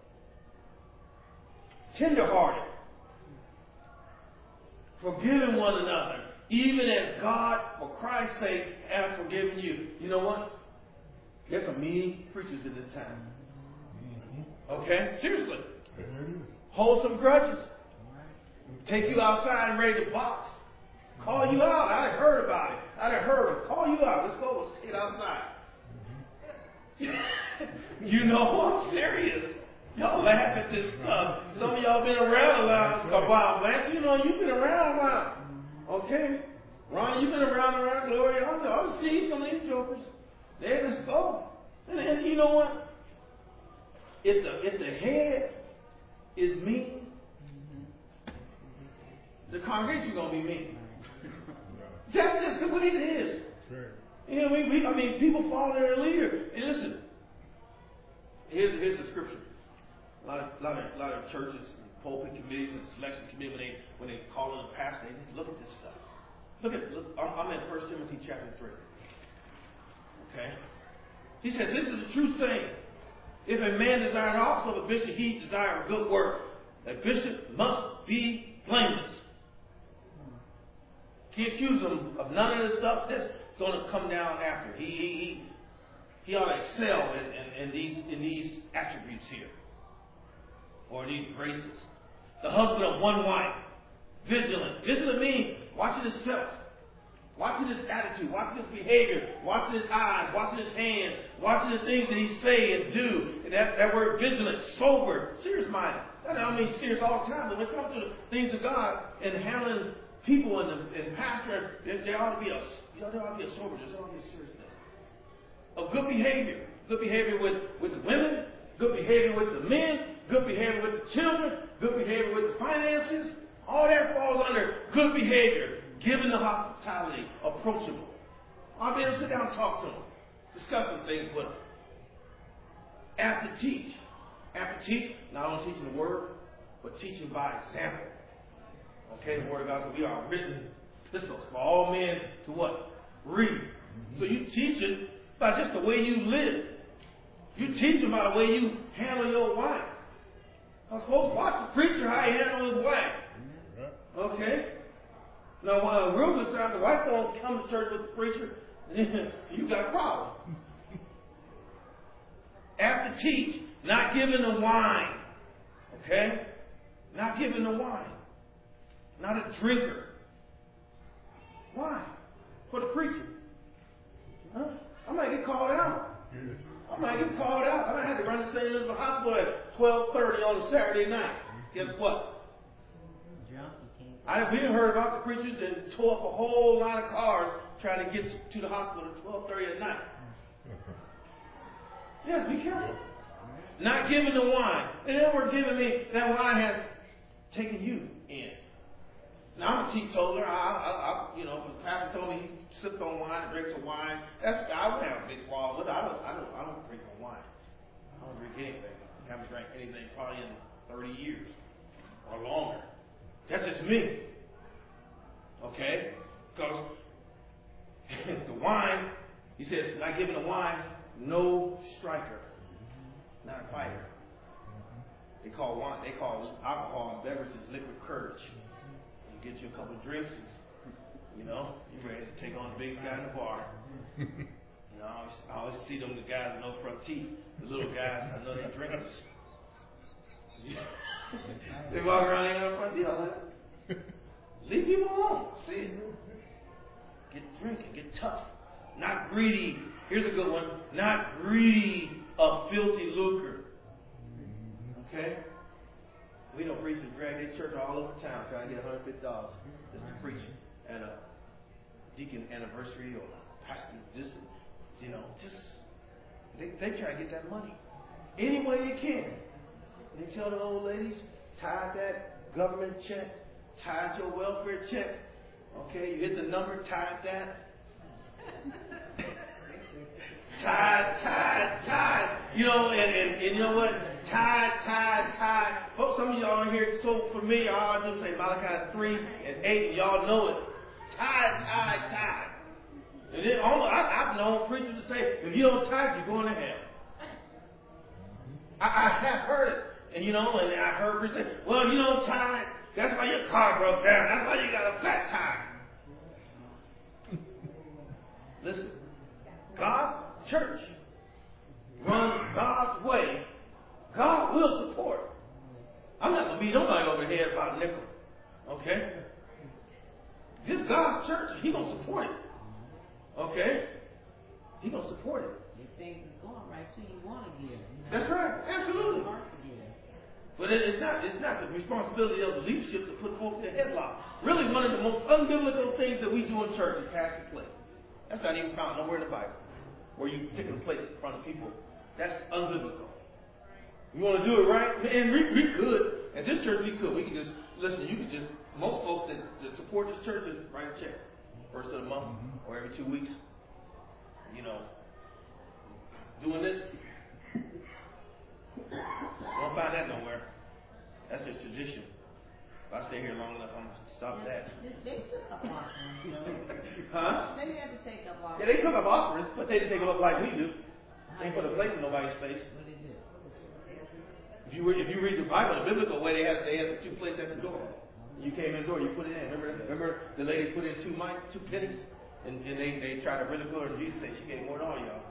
Tenderhearted. Forgiving one another. Even as God, for Christ's sake, have forgiven you. You know what? There's some mean preachers in this time. Okay? Seriously. Hold some grudges. Take you outside and ready to box. Call you out. I done heard about it. I done heard them. Call you out. Let's go. Let's get outside. You know, I'm serious. Y'all laugh at this stuff. Some of y'all been around a while. Lance, you know, you've been around a while. Okay? Ronnie, you've been around Gloria. I've seen some of these jokers. There, let's go. And you know what? If the head is mean, the congregation's going to be mean. That's just what it is. You know, I mean, people follow their leader. And listen, here's the scripture. A lot of churches, pulpit committees, and selection committee, when they call in a pastor, they just look at this stuff. Look, I'm in 1 Timothy chapter 3. Okay? He said, this is a true saying. If a man desire also of a bishop, he desire a good work. A bishop must be blameless. Can't accuse him of none of the stuff that's going to come down after. He ought to excel in these attributes here. Or these graces. The husband of one wife. Vigilant. Vigilant means watching himself. Watching his attitude. Watching his behavior. Watching his eyes. Watching his hands. Watching the things that he say and do. And that word vigilant. Sober. Serious-minded. That don't mean serious all the time. But when it comes to the things of God and handling people and pastor, there ought to be a sober. There ought to be a seriousness. Of good behavior. Good behavior with the women. Good behavior with the men. Good behavior with the children. Good behavior with the finances. All that falls under good behavior. Giving the hospitality. Approachable. I'll be able to sit down and talk to them. Discuss some things with them. After teach. After teach, not only teaching the word, but teaching by example. Okay, the word of God says we are written epistles for all men to what? Read. So you teach it by just the way you live. You teach them by the way you handle your wife. I'm supposed to watch the preacher how he handles his wife. Okay? Now, when Reuben said the wife don't come to church with the preacher, you got a problem. After teach, not giving the wine. Okay? Not giving the wine. Not a drinker. Why? For the preacher. Huh? I might get called out. I might get called out. I might have to run to St. Elizabeth Hospital at 12:30 on a Saturday night. Guess what? We didn't heard about the preachers that tore up a whole lot of cars trying to get to the hospital at 12:30 at night. Yeah, be careful. Not giving the wine. And then we're giving me, that wine has taken you in. Now, I'm a teetotaler. If the pastor told me he sipped on wine and drinks of wine, I would have a big quarrel with it. I don't drink no wine. I don't drink anything. I haven't drank anything probably in 30 years or longer. That's just me. Okay? Because the wine, he says, not giving the wine, no striker. Not a fighter. They call alcohol and beverages liquid courage. You get you a couple of drinks, you're ready to take on the big guy in the bar. I always see them, the guys with no front teeth, the little guys, I know they're drinkers. They walk around ain't got no front teeth. I'm like, leave people alone. See? Get drinking, get tough. Not greedy. Here's a good one. Not greedy of filthy lucre. Okay? We don't preach and drag their church all over town trying to get $150 just to preach at a deacon anniversary or pastor just they try to get that money any way they can. They tell the old ladies, tithe that government check, tithe your welfare check. Okay, you hit the number, tithe that. Tithe. You know, and you know what? Tithe. Folks, some of y'all in here so familiar. All I do is say Malachi 3 and 8, and y'all know it. Tithe. And then I've known preachers to say, if you don't tithe, you're going to hell. I have heard it. And you know, and I heard preachers say, well, you don't tithe, that's why your car broke down. That's why you got a flat tire. Listen, God's church runs God's way. God will support. I'm not going to beat nobody over the head about a nickel. Okay? This God's church, He going to support it. Okay? He going to support it. If things is going right too, you want to give. That's right. Absolutely. But it's not the responsibility of the leadership to put folks in a headlock. Really, one of the most unbiblical things that we do in church is pass the plate. That's not even found nowhere in the Bible. Where you pick a plate in front of people. That's unbiblical. You want to do it right? And we could. At this church, we could. We could just, listen, you could just, most folks that support this church just write a check. First of the month or every 2 weeks. You know, doing this. Won't find that nowhere. That's a tradition. If I stay here long enough, I'm going to stop that. They took up offerings, you know. Huh? They had to take up offerings. Yeah, they took up offerings, but they didn't take them up like we do. They didn't put a plate in nobody's face. What did they do? If you read the Bible, the biblical way, they had the 2 plates at the door. You came in the door, you put it in. Remember the lady put in 2 pennies? And they tried to ridicule her, and Jesus said she gave more than all y'all.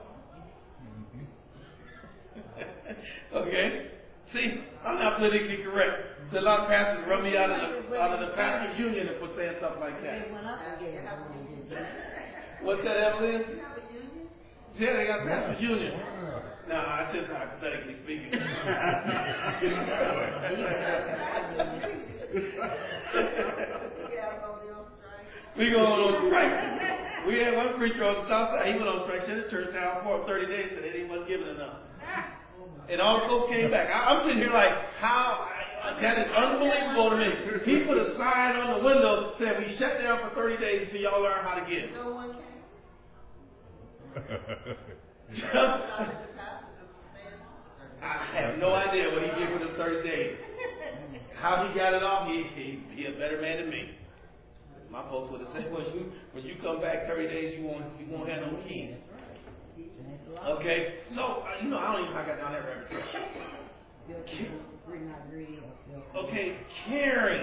Okay? See, I'm not politically correct. A lot of pastors run me out of the pastor's union for saying stuff like that. What's that, Evelyn? Yeah, they got pastor's union. No, I just hypothetically speaking. We going on strike. We had one preacher on the south side. He went on strike. Shut his church down for 30 days, so they wasn't giving enough. And all the folks came back. I'm sitting here like, how? That is unbelievable to me. He put a sign on the window saying, we shut down for 30 days so y'all learn how to give. No one I have no idea what he did for them 30 days. How he got it off, he a better man than me. My folks would have said, well, when you come back 30 days, you won't have no keys. Okay? So, I don't even know how I got down that rabbit trail. Okay, caring.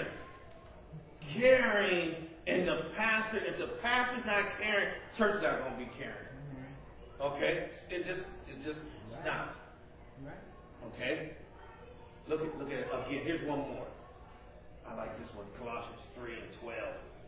And if the pastor's not caring, church is not going to be caring. Okay? It's not. Okay? Look at it again. Here's one more. I like this one. Colossians 3 and 12.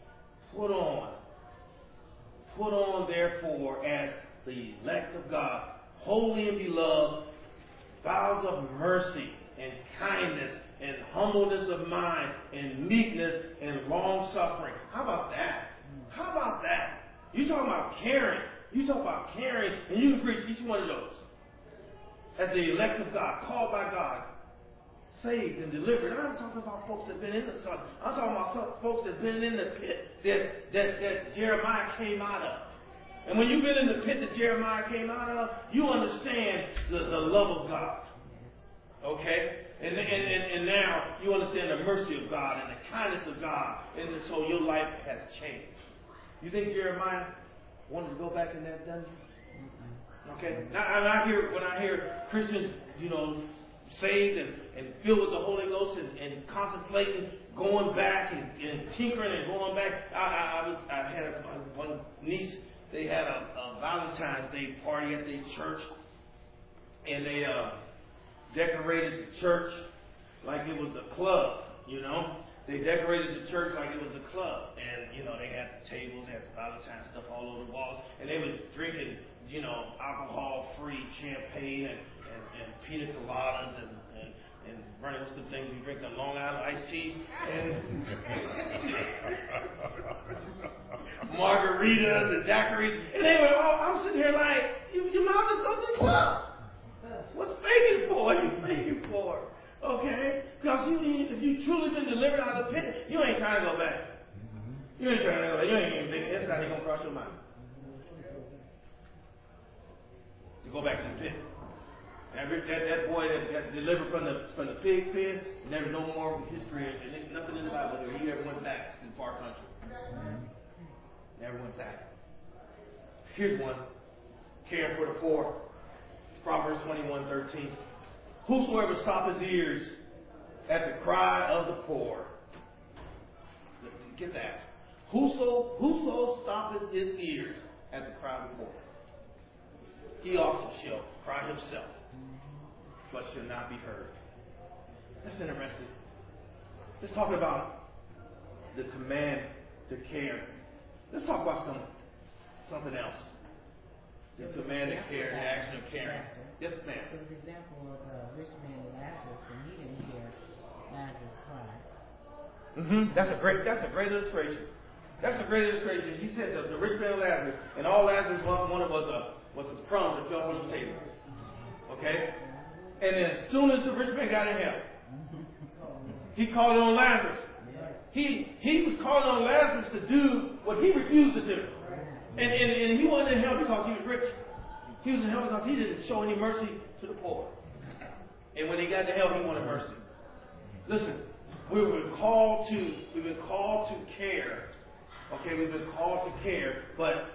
Put on, therefore, as the elect of God, holy and beloved, vows of mercy and kindness and humbleness of mind and meekness and long suffering. How about that? You talking about caring. And you can preach each one of those. As the elect of God, called by God, saved and delivered. I'm talking about folks that have been in the sun. I'm talking about some folks that have been in the pit that Jeremiah came out of. And when you've been in the pit that Jeremiah came out of, you understand the love of God. Okay? And now you understand the mercy of God and the kindness of God. And so your life has changed. You think Jeremiah wanted to go back in that dungeon? Okay? Now, when I hear Christians, saved and filled with the Holy Ghost and contemplating going back and tinkering and going back. I had one niece. They had a Valentine's Day party at their church, and they decorated the church like it was a club. They decorated the church like it was a club, and they had the tables, they had Valentine's stuff all over the walls, and they was drinking alcohol-free champagne and pina coladas and running what's the things you drink, the Long Island iced teas and margaritas and daiquiris. And they were all, I'm sitting here like, your mouth is so club. What's faking for? What are you faking for? Okay? Because if you truly been delivered out of the pit, you ain't trying to go back. You ain't trying to go back. You ain't even thinking that's not even going to cross your mind. To go back to the pit. That boy that got delivered from the pig pen, never no more history, and there's nothing in the Bible that he ever went back to far country. Never went back. Here's one. Care for the poor. Proverbs 21:13. Whosoever stop his ears at the cry of the poor. Get that. Whoso stoppeth his ears at the cry of the poor, he also shall cry himself, but shall not be heard. That's interesting. Let's talk about the command to care. Let's talk about something else. The command to care, the action of caring. Yes, ma'am. For example of rich man Lazarus, when he didn't hear Lazarus cry. That's a great illustration. That's a great illustration. He said the rich man Lazarus, and all Lazarus wanted was a crumb that fell from his table. Okay? And then as soon as the rich man got in hell, he called on Lazarus. He was calling on Lazarus to do what he refused to do. And he wasn't in hell because he was rich. He was in hell because he didn't show any mercy to the poor. And when he got to hell, he wanted mercy. Listen, we've been called to care. Okay, we've been called to care, but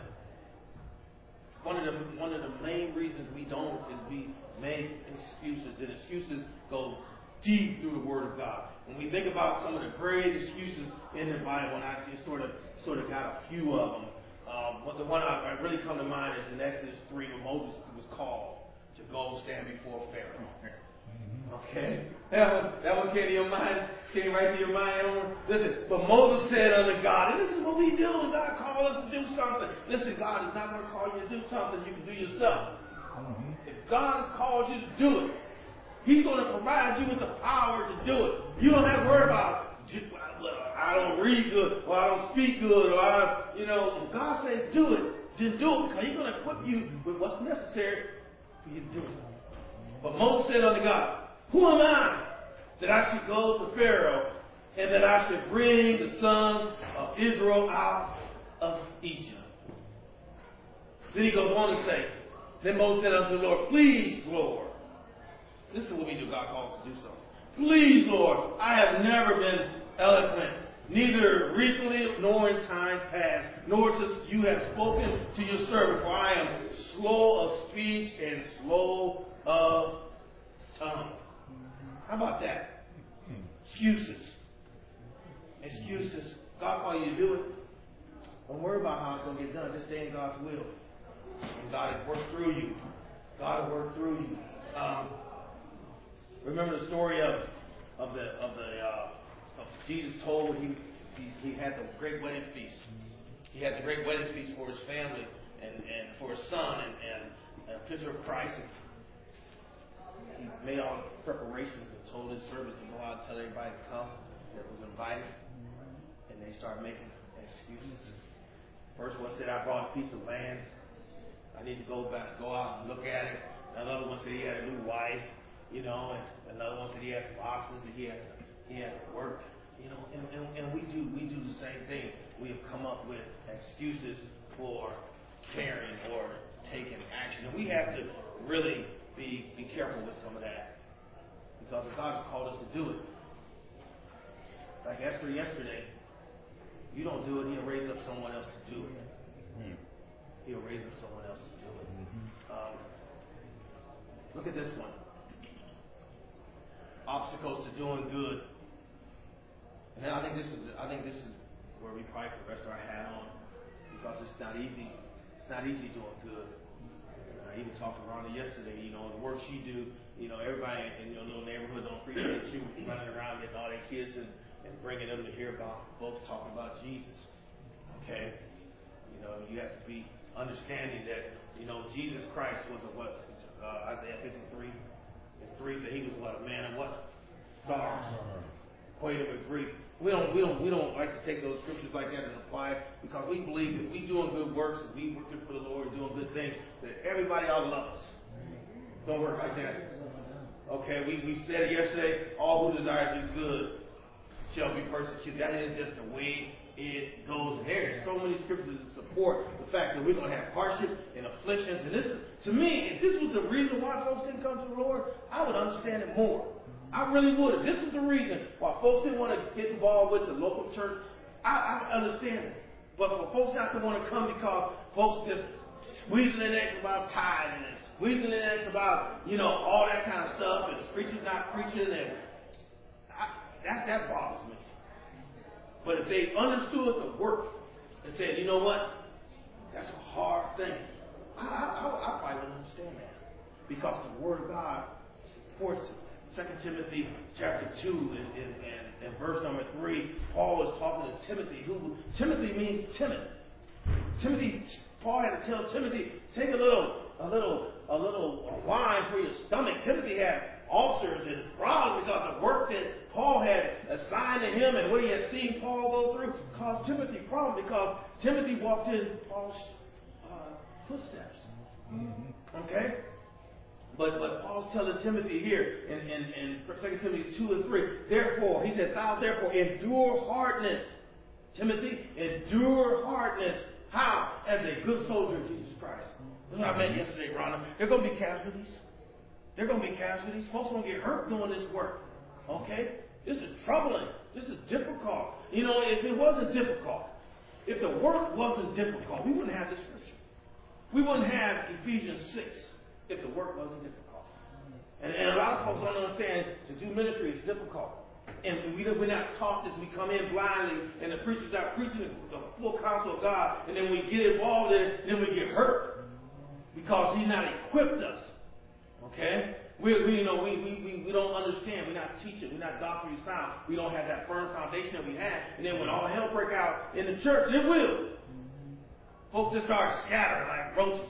one of the main reasons we don't is we make excuses, and excuses go deep through the Word of God. When we think about some of the great excuses in the Bible, and I just sort of got a few of them. But the one I really come to mind is in Exodus 3, when Moses was called to go stand before Pharaoh. Okay, that one came to your mind, came right to your mind. Listen, but Moses said unto God, and this is what we do when God calls us to do something. Listen, God is not going to call you to do something you can do yourself. If God has called you to do it, He's going to provide you with the power to do it. You don't have to worry about, I don't read good, or I don't speak good, or if God says do it, just do it, because He's going to equip you with what's necessary for you to do it. But Moses said unto God, who am I that I should go to Pharaoh, and that I should bring the sons of Israel out of Egypt? Then he goes on to say, then Moses said unto the Lord, please, Lord. This is what we do. God calls us to do something. Please, Lord, I have never been eloquent, neither recently nor in time past, nor since you have spoken to your servant, for I am slow of speech and slow of tongue. How about that? Excuses. Excuses. God called you to do it. Don't worry about how it's going to get done. Just stay in God's will. And God has worked through you. God has worked through you. Remember the story of Jesus told he had the great wedding feast. He had the great wedding feast for his family and for his son and a picture of Christ. He made all the preparations and told his servants to go out and tell everybody to come that was invited. And they started making excuses. First one said, I brought a piece of land. I need to go out and look at it. Another one said he had a new wife, and another one said he had some oxen that he had to work, and we do the same thing. We have come up with excuses for caring or taking action. And we have to really be careful with some of that. Because if God has called us to do it, like Esther yesterday, you don't do it, He'll raise up someone else to do it. He'll raise up someone else to do it. Look at this one. Obstacles to doing good. And I think this is where we probably could rest our hat on, because it's not easy. It's not easy doing good. I even talked to Rhonda yesterday. The work she do. Everybody in your little neighborhood don't appreciate you running around getting all their kids and bringing them to hear about folks talking about Jesus. Okay, you have to be understanding that Jesus Christ was Isaiah 53 and 3 said he was a man of what? Sorrow, acquainted with grief. We don't like to take those scriptures like that and apply it, because we believe that we doing good works, and we working for the Lord and doing good things, that everybody ought to love us. Don't work like that. Okay, we said yesterday, all who desire to do good shall be persecuted. That is just the way it goes in there. There's so many scriptures that support the fact that we're going to have hardship and afflictions. And this, to me, if this was the reason why folks didn't come to the Lord, I would understand it more. I really would. If this was the reason why folks didn't want to get involved with the local church, I understand it. But for folks not to want to come because folks just squeezing their necks about tithing and squeezing their necks about, all that kind of stuff, and the preacher's not preaching, and that bothers me. But if they understood the work and said, you know what, that's a hard thing, I probably wouldn't understand that. Because the Word of God supports it. 2 Timothy chapter 2 and verse number 3, Paul is talking to Timothy. Timothy means timid. Paul had to tell Timothy, take a little wine for your stomach. Timothy had ulcers and problems because the work that Paul had assigned to him and what he had seen Paul go through caused Timothy problems because Timothy walked in Paul's footsteps. Okay? But Paul's telling Timothy here in 2 Timothy 2 and 3, therefore, he said, thou therefore endure hardness. Timothy, endure hardness. How? As a good soldier of Jesus Christ. That's what I meant yesterday, Rhonda. There are going to be casualties. Folks going to get hurt doing this work. Okay? This is troubling. This is difficult. If it wasn't difficult, if the work wasn't difficult, we wouldn't have this scripture. We wouldn't have Ephesians 6 if the work wasn't difficult. And a lot of folks don't understand to do ministry is difficult. And we're not taught this. We come in blindly, and the preacher's not preaching the full counsel of God, and then we get involved in it, and then we get hurt because He's not equipped us. Okay? We don't understand. We're not teaching. We're not doctrinally sound. We don't have that firm foundation that we had. And then when all hell break out in the church, it will. Folks just start scattering like roaches.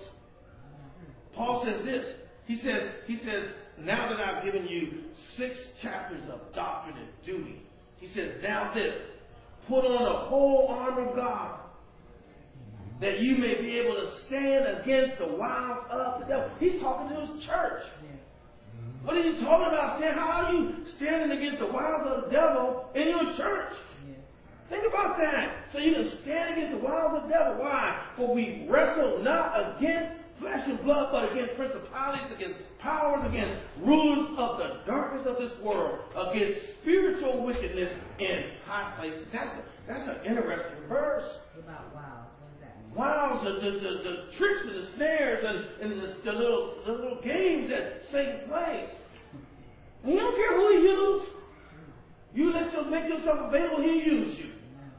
Paul says this. He says, now that I've given you 6 chapters of doctrine and duty, he says, now this, put on the whole armor of God, that you may be able to stand against the wiles of the devil. He's talking to his church. What are you talking about? How are you standing against the wiles of the devil in your church? Think about that. So you can stand against the wiles of the devil. Why? For we wrestle not against flesh and blood, but against principalities, against powers, against rulers of the darkness of this world, against spiritual wickedness in high places. That's an interesting verse. What about wiles? What does that mean? Wiles, the tricks and the snares and the little games that Satan plays. And you don't care who he uses. You make yourself available, he uses you.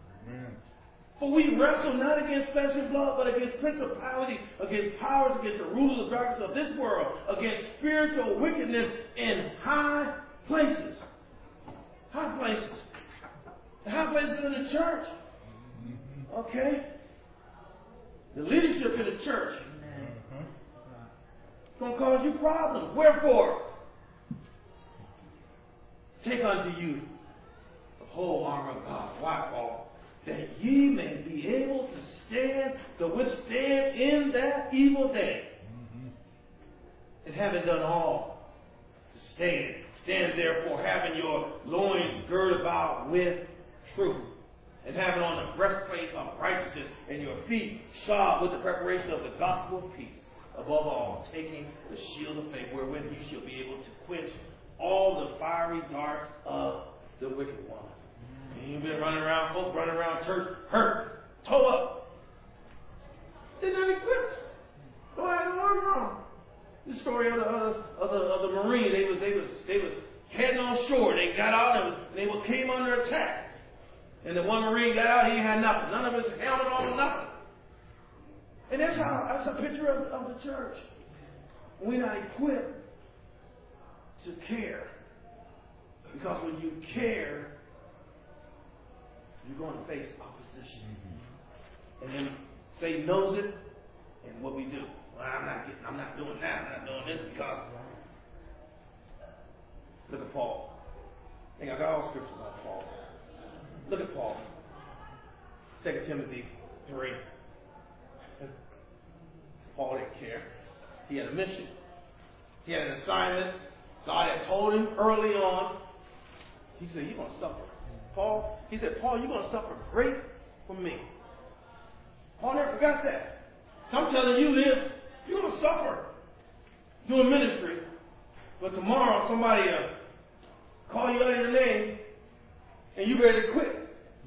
For we wrestle not against flesh and blood, but against principalities, against powers, against the rulers of darkness of this world, against spiritual wickedness in high places. High places. The high places in the church. Okay? The leadership in the church. It's going to cause you problems. Wherefore, take unto you the whole armor of God. Why, Paul? That ye may be able to withstand in that evil day. And having done all, to stand. Stand therefore, having your loins girded about with truth, and having on the breastplate of righteousness, and your feet shod with the preparation of the gospel of peace. Above all, taking the shield of faith, wherewith you shall be able to quench all the fiery darts of the wicked one. You've been running around, folks running around church, hurt, toe up. They're not equipped. Go ahead and learn wrong. The story of the Marine, they was heading on shore. They got out and they came under attack. And the one Marine got out, he had nothing. None of his helmet on, nothing. And that's a picture of the church. We're not equipped to care. Because when you care, you're going to face opposition. And then Satan knows it, and what we do? Well, I'm not doing that. I'm not doing this because look at Paul. I think I got all scriptures on Paul. Look at Paul. 2 Timothy 3. Paul didn't care. He had a mission. He had an assignment. God had told him early on. He said, you're going to suffer. Paul, you're going to suffer great for me. Paul never forgot that. So I'm telling you this, you're going to suffer doing ministry, but tomorrow somebody call you out in the name and you ready to quit.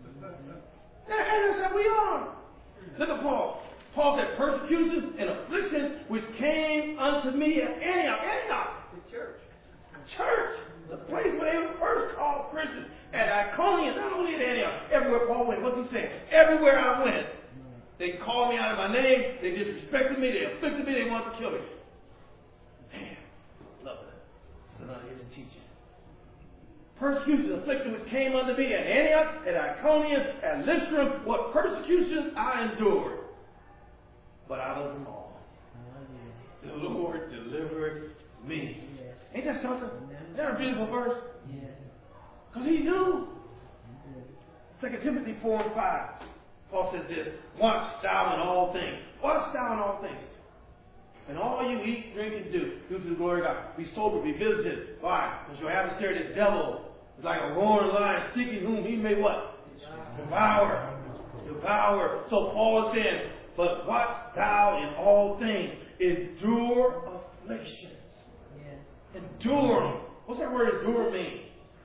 And that's how we are. Look at Paul. Paul said, persecution and affliction which came unto me at Antioch. Antioch, the church. The place where they were first called Christians. At Iconium, not only at Antioch, everywhere Paul went. What's he saying? Everywhere I went, they called me out of my name, they disrespected me, they afflicted me, they wanted to kill me. Man, love that. So now here's the teaching. Persecution and affliction which came unto me at Antioch, at Iconium, at Lystra, what persecutions I endured. But out of them all, the Lord delivered me. Ain't that something? Isn't that a beautiful verse? Because he knew. 2 Timothy 4:5. Paul says this, watch thou in all things. Watch thou in all things. And all you eat, drink, and do to the glory of God. Be sober, be vigilant. Why? Because your adversary, the devil, is like a roaring lion seeking whom he may what? Devour. So Paul is saying, but watch thou in all things. Endure afflictions. Endure them. What's that word endure mean?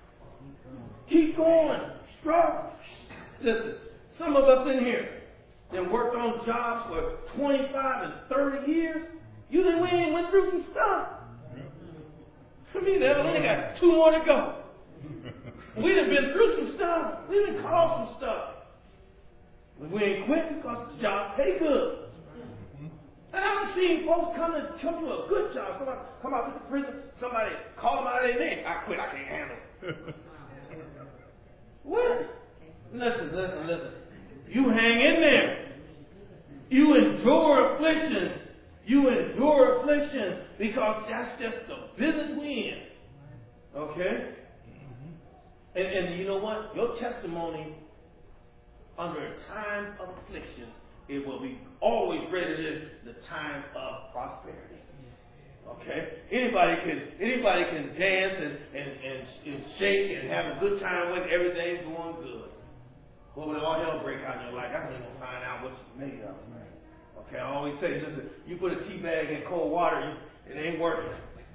Keep going. Struggle. Listen, some of us in here that worked on jobs for 25 and 30 years, you think we ain't went through some stuff. I mean, they only got 2 more to go. We done been through some stuff. We done caused some stuff. But we ain't quit because the job pay good. And I've seen folks come to a good job. Somebody come out of the prison. Somebody call them out of their name. I quit. I can't handle it. What? Listen. You hang in there. You endure affliction. Because that's just the business we in. Okay? And you know what? Your testimony under times of affliction, it will be always greater than the time of prosperity. Okay? Anybody can dance and shake and have a good time when everything's going good. But when all hell break out in your life, I ain't gonna find out what you're made of. Okay, I always say, listen, you put a tea bag in cold water, it ain't working.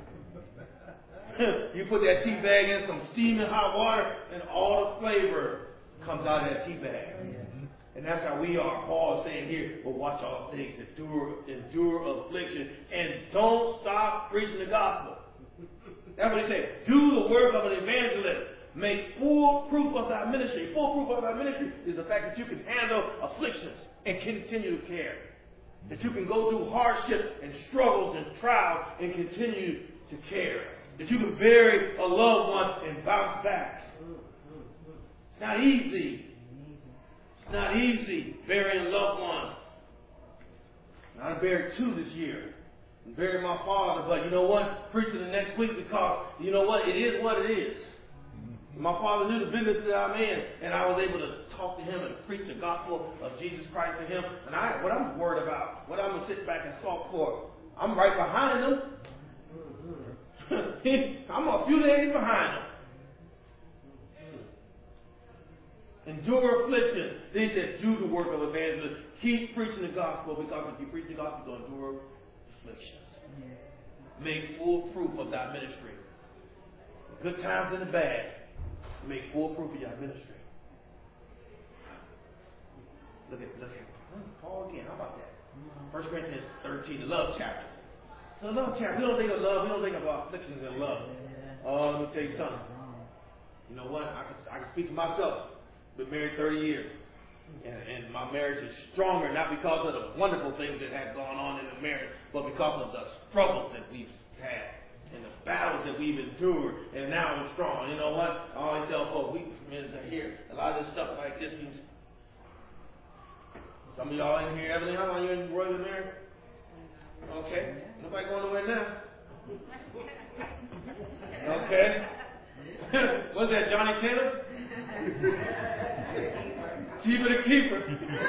You put that tea bag in some steaming hot water, and all the flavor comes out of that tea bag. And that's how we are. Paul is saying here, but watch all things, endure affliction, and don't stop preaching the gospel. That's what he said. Do the work of an evangelist. Make full proof of thy ministry. Full proof of thy ministry is the fact that you can handle afflictions and continue to care. That you can go through hardship and struggles and trials and continue to care. That you can bury a loved one and bounce back. It's not easy. It's not easy burying loved ones. I buried 2 this year. I buried my father, but you know what? Preaching the next week because you know what? It is what it is. My father knew the business that I'm in, and I was able to talk to him and preach the gospel of Jesus Christ to him. And what I'm worried about, what I'm going to sit back and sulk for, I'm right behind him. I'm a few days behind him. Endure affliction. Then he said, do the work of evangelist. Keep preaching the gospel, because if you preach the gospel, you're going to endure afflictions. Make full proof of thy ministry. The good times and the bad. Make full proof of your ministry. Look at Paul again. How about that? 1 Corinthians 13, the love chapter. The love chapter. We don't think of love. We don't think about afflictions and love. Oh, let me tell you something. You know what? I can speak to myself. Been married 30 years. And my marriage is stronger, not because of the wonderful things that have gone on in the marriage, but because of the struggles that we've had. And the battles that we've endured, and now we're strong. You know what? I always tell folks, we men are here. A lot of this stuff like this means. Some of y'all in here, Evelyn, how long you in royal married? Okay. Nobody going nowhere now. Okay. What's that, Johnny Taylor? Cheaper to keeper.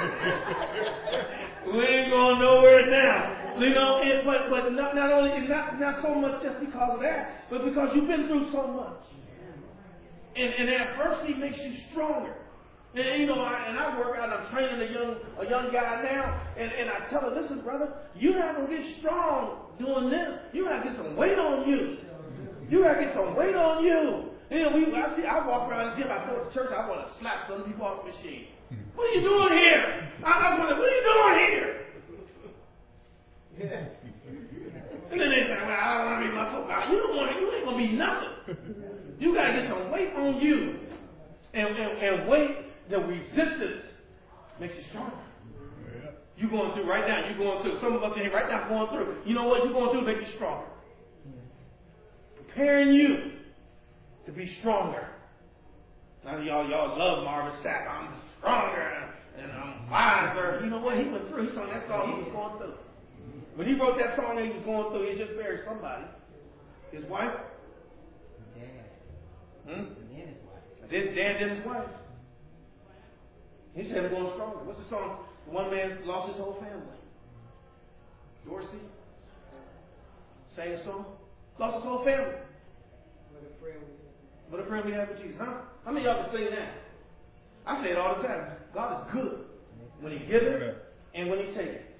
We ain't going nowhere now. You know, but not only not so much just because of that, but because you've been through so much. And adversity makes you stronger. And you know, I work out, I'm training a young guy now, and I tell him, listen, brother, you're not going to get strong doing this. You got to get some weight on you. You got to get some weight on you. You know, I walk around the gym, I told the church, I want to slap some people off the machine. What are you doing here? I was like, what are you doing here? Yeah. And then they say, well, I don't want to be muscle guy. You ain't going to be nothing. You got to get some weight on you. And weight, the resistance makes you stronger. Yeah. You're going through right now. You're going through. Some of us in here right now going through. You know what you're going through makes you stronger. Preparing you to be stronger. Now y'all love Marvin Sapp. I'm stronger and I'm wiser. You know what? He went through. He sung that song. He was going through. When he wrote that song that he was going through, he just buried somebody. His wife. Dad. Dad and his wife. He said we're going stronger. What's the song? The one man lost his whole family. Dorsey sang a song. Lost his whole family. What a friend we have with Jesus, huh? How many of y'all can sing that? I say it all the time. God is good when He gives it and when He takes it.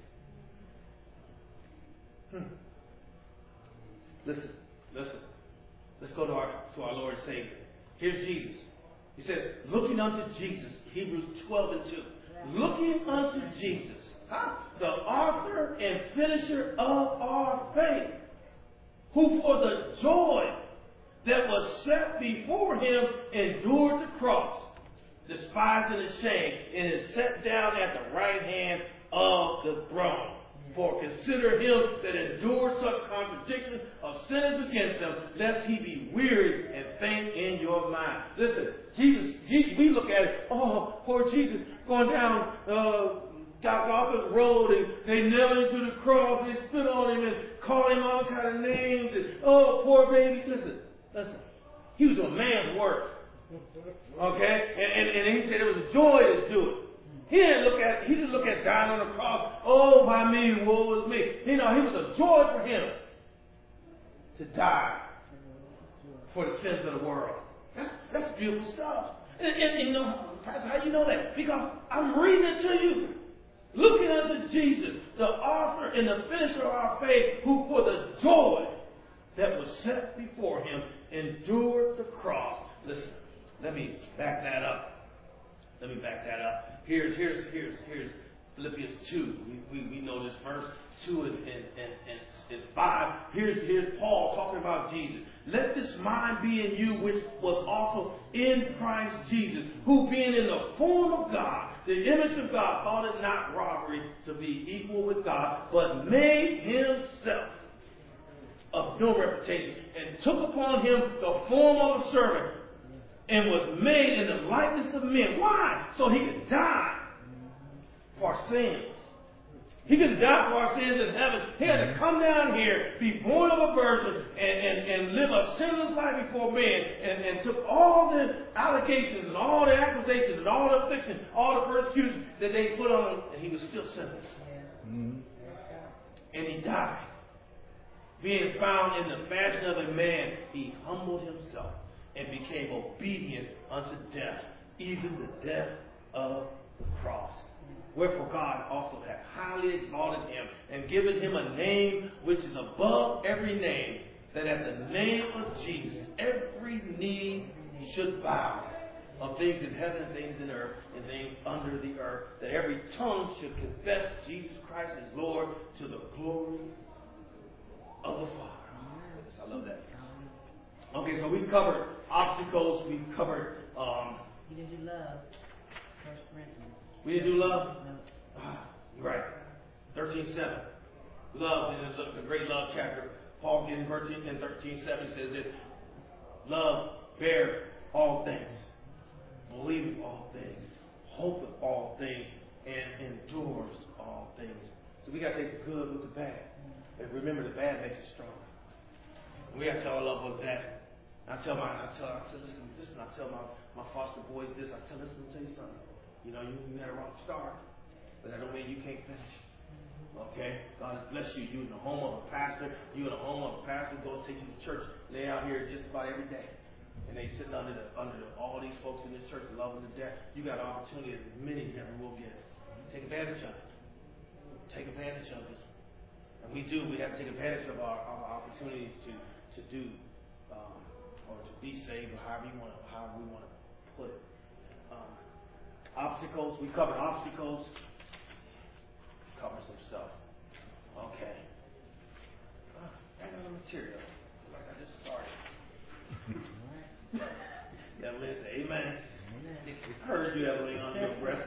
Listen. Let's go to our Lord and Savior. Here's Jesus. He says, looking unto Jesus, Hebrews 12:2. Looking unto Jesus, the author and finisher of our faith, who for the joy that was set before Him endured the cross, despising the shame, and is set down at the right hand of the throne. For consider Him that endured such contradiction of sinners against Him, lest He be wearied and faint in your mind. Listen, Jesus, we look at it, oh, poor Jesus, going down Golgotha Road, and they nailed Him to the cross, they spit on Him and called Him all kind of names, and oh, poor baby. Listen, He was doing man's work. Okay? And He said it was a joy to do it. He didn't look at dying on the cross, oh, by me, woe is me. You know, it was a joy for Him to die for the sins of the world. That's beautiful stuff. And you know, how you know that? Because I'm reading it to you. Looking unto Jesus, the author and the finisher of our faith, who for the joy that was set before Him endured the cross. Listen, let me back that up. Here's Philippians 2. We know this verse 2 and 5. Here's Paul talking about Jesus. Let this mind be in you, which was also in Christ Jesus, who being in the form of God, the image of God, thought it not robbery to be equal with God, but made Himself of no reputation, and took upon Him the form of a servant, and was made in the likeness of men. Why? So He could die for our sins. He could die for our sins in heaven. He had to come down here, be born of a virgin, and live a sinless life before men, and took all the allegations and all the accusations and all the affliction, all the persecution that they put on Him, and He was still sinless. Mm-hmm. And He died. Being found in the fashion of a man, He humbled Himself and became obedient unto death, even the death of the cross. Wherefore God also hath highly exalted Him, and given Him a name which is above every name, that at the name of Jesus every knee should bow, of things in heaven and things in earth and things under the earth, that every tongue should confess Jesus Christ is Lord, to the glory of the Father. I love that. Okay, so we've covered obstacles. We've covered. You didn't do love. First Corinthians. We didn't do love? No. You're right. 13:7. Love is the great love chapter. Paul in 13:7 says this: love bears all things, believeth all things, hopeth all things, and endures all things. So we got to take the good with the bad, and remember the bad makes us stronger. We got to tell our loved ones that. I tell my foster boys this. I tell, listen, let me tell you something. You know, you had a rough start, but that don't mean you can't finish. Okay? God has blessed you. You in the home of a pastor. You in the home of a pastor. Go take you to church. Lay out here just about every day. and they sitting under all these folks in this church loving to death. You got an opportunity that many never will get. Take advantage of it. Take advantage of it. And we do. We have to take advantage of our opportunities to do or to be saved, or however we want to put it. Obstacles. We covered obstacles. Cover some stuff. Okay. And the material. Like I just started. Yeah, listen. Amen. Heard you, Evelyn, on your breath.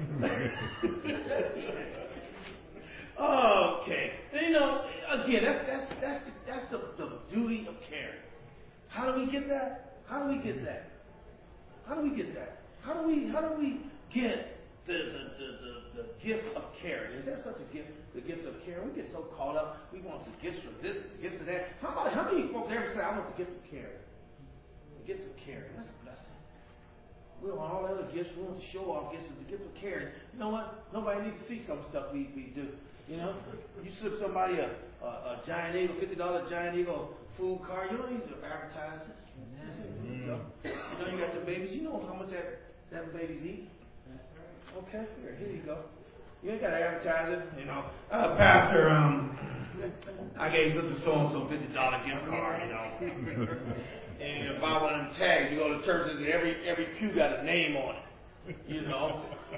Okay. You know, again, that's the duty of caring. How do we get that? How do we get that? How do we get that? How do we get the gift of caring? Is there such a gift, the gift of caring? We get so caught up. We want the gifts from this, the gifts of that. How many folks ever say, I want the gift of caring? The gift of caring. That's a blessing. We want all the other gifts. We want to show off gifts, but the gift of caring. You know what? Nobody needs to see some stuff we do. You know? You slip somebody a Giant Eagle, $50 Giant Eagle food card. You don't need to advertise it. You know, you got the babies. You know how much that babies eat. Okay, here you go. You ain't got to advertise it. You know, Pastor, I gave Sister so-and-so $50 gift card, you know. And buy one of them tags. You go to churches and every pew got a name on it. You know.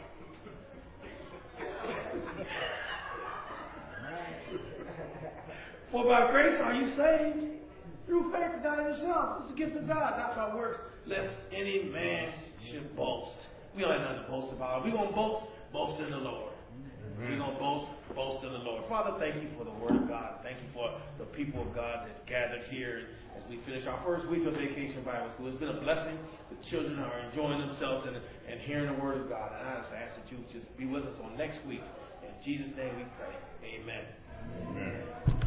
For by grace are you saved through faith of God in yourself. It's a gift of God, not by works, lest any man should boast. We don't have nothing to boast about. We're going to boast in the Lord. We're going to boast in the Lord. Father, thank you for the Word of God. Thank you for the people of God that gathered here as we finish our first week of Vacation Bible School. It's been a blessing. The children are enjoying themselves and hearing the Word of God. And I just ask that you just be with us on next week. In Jesus' name we pray. Amen. Amen.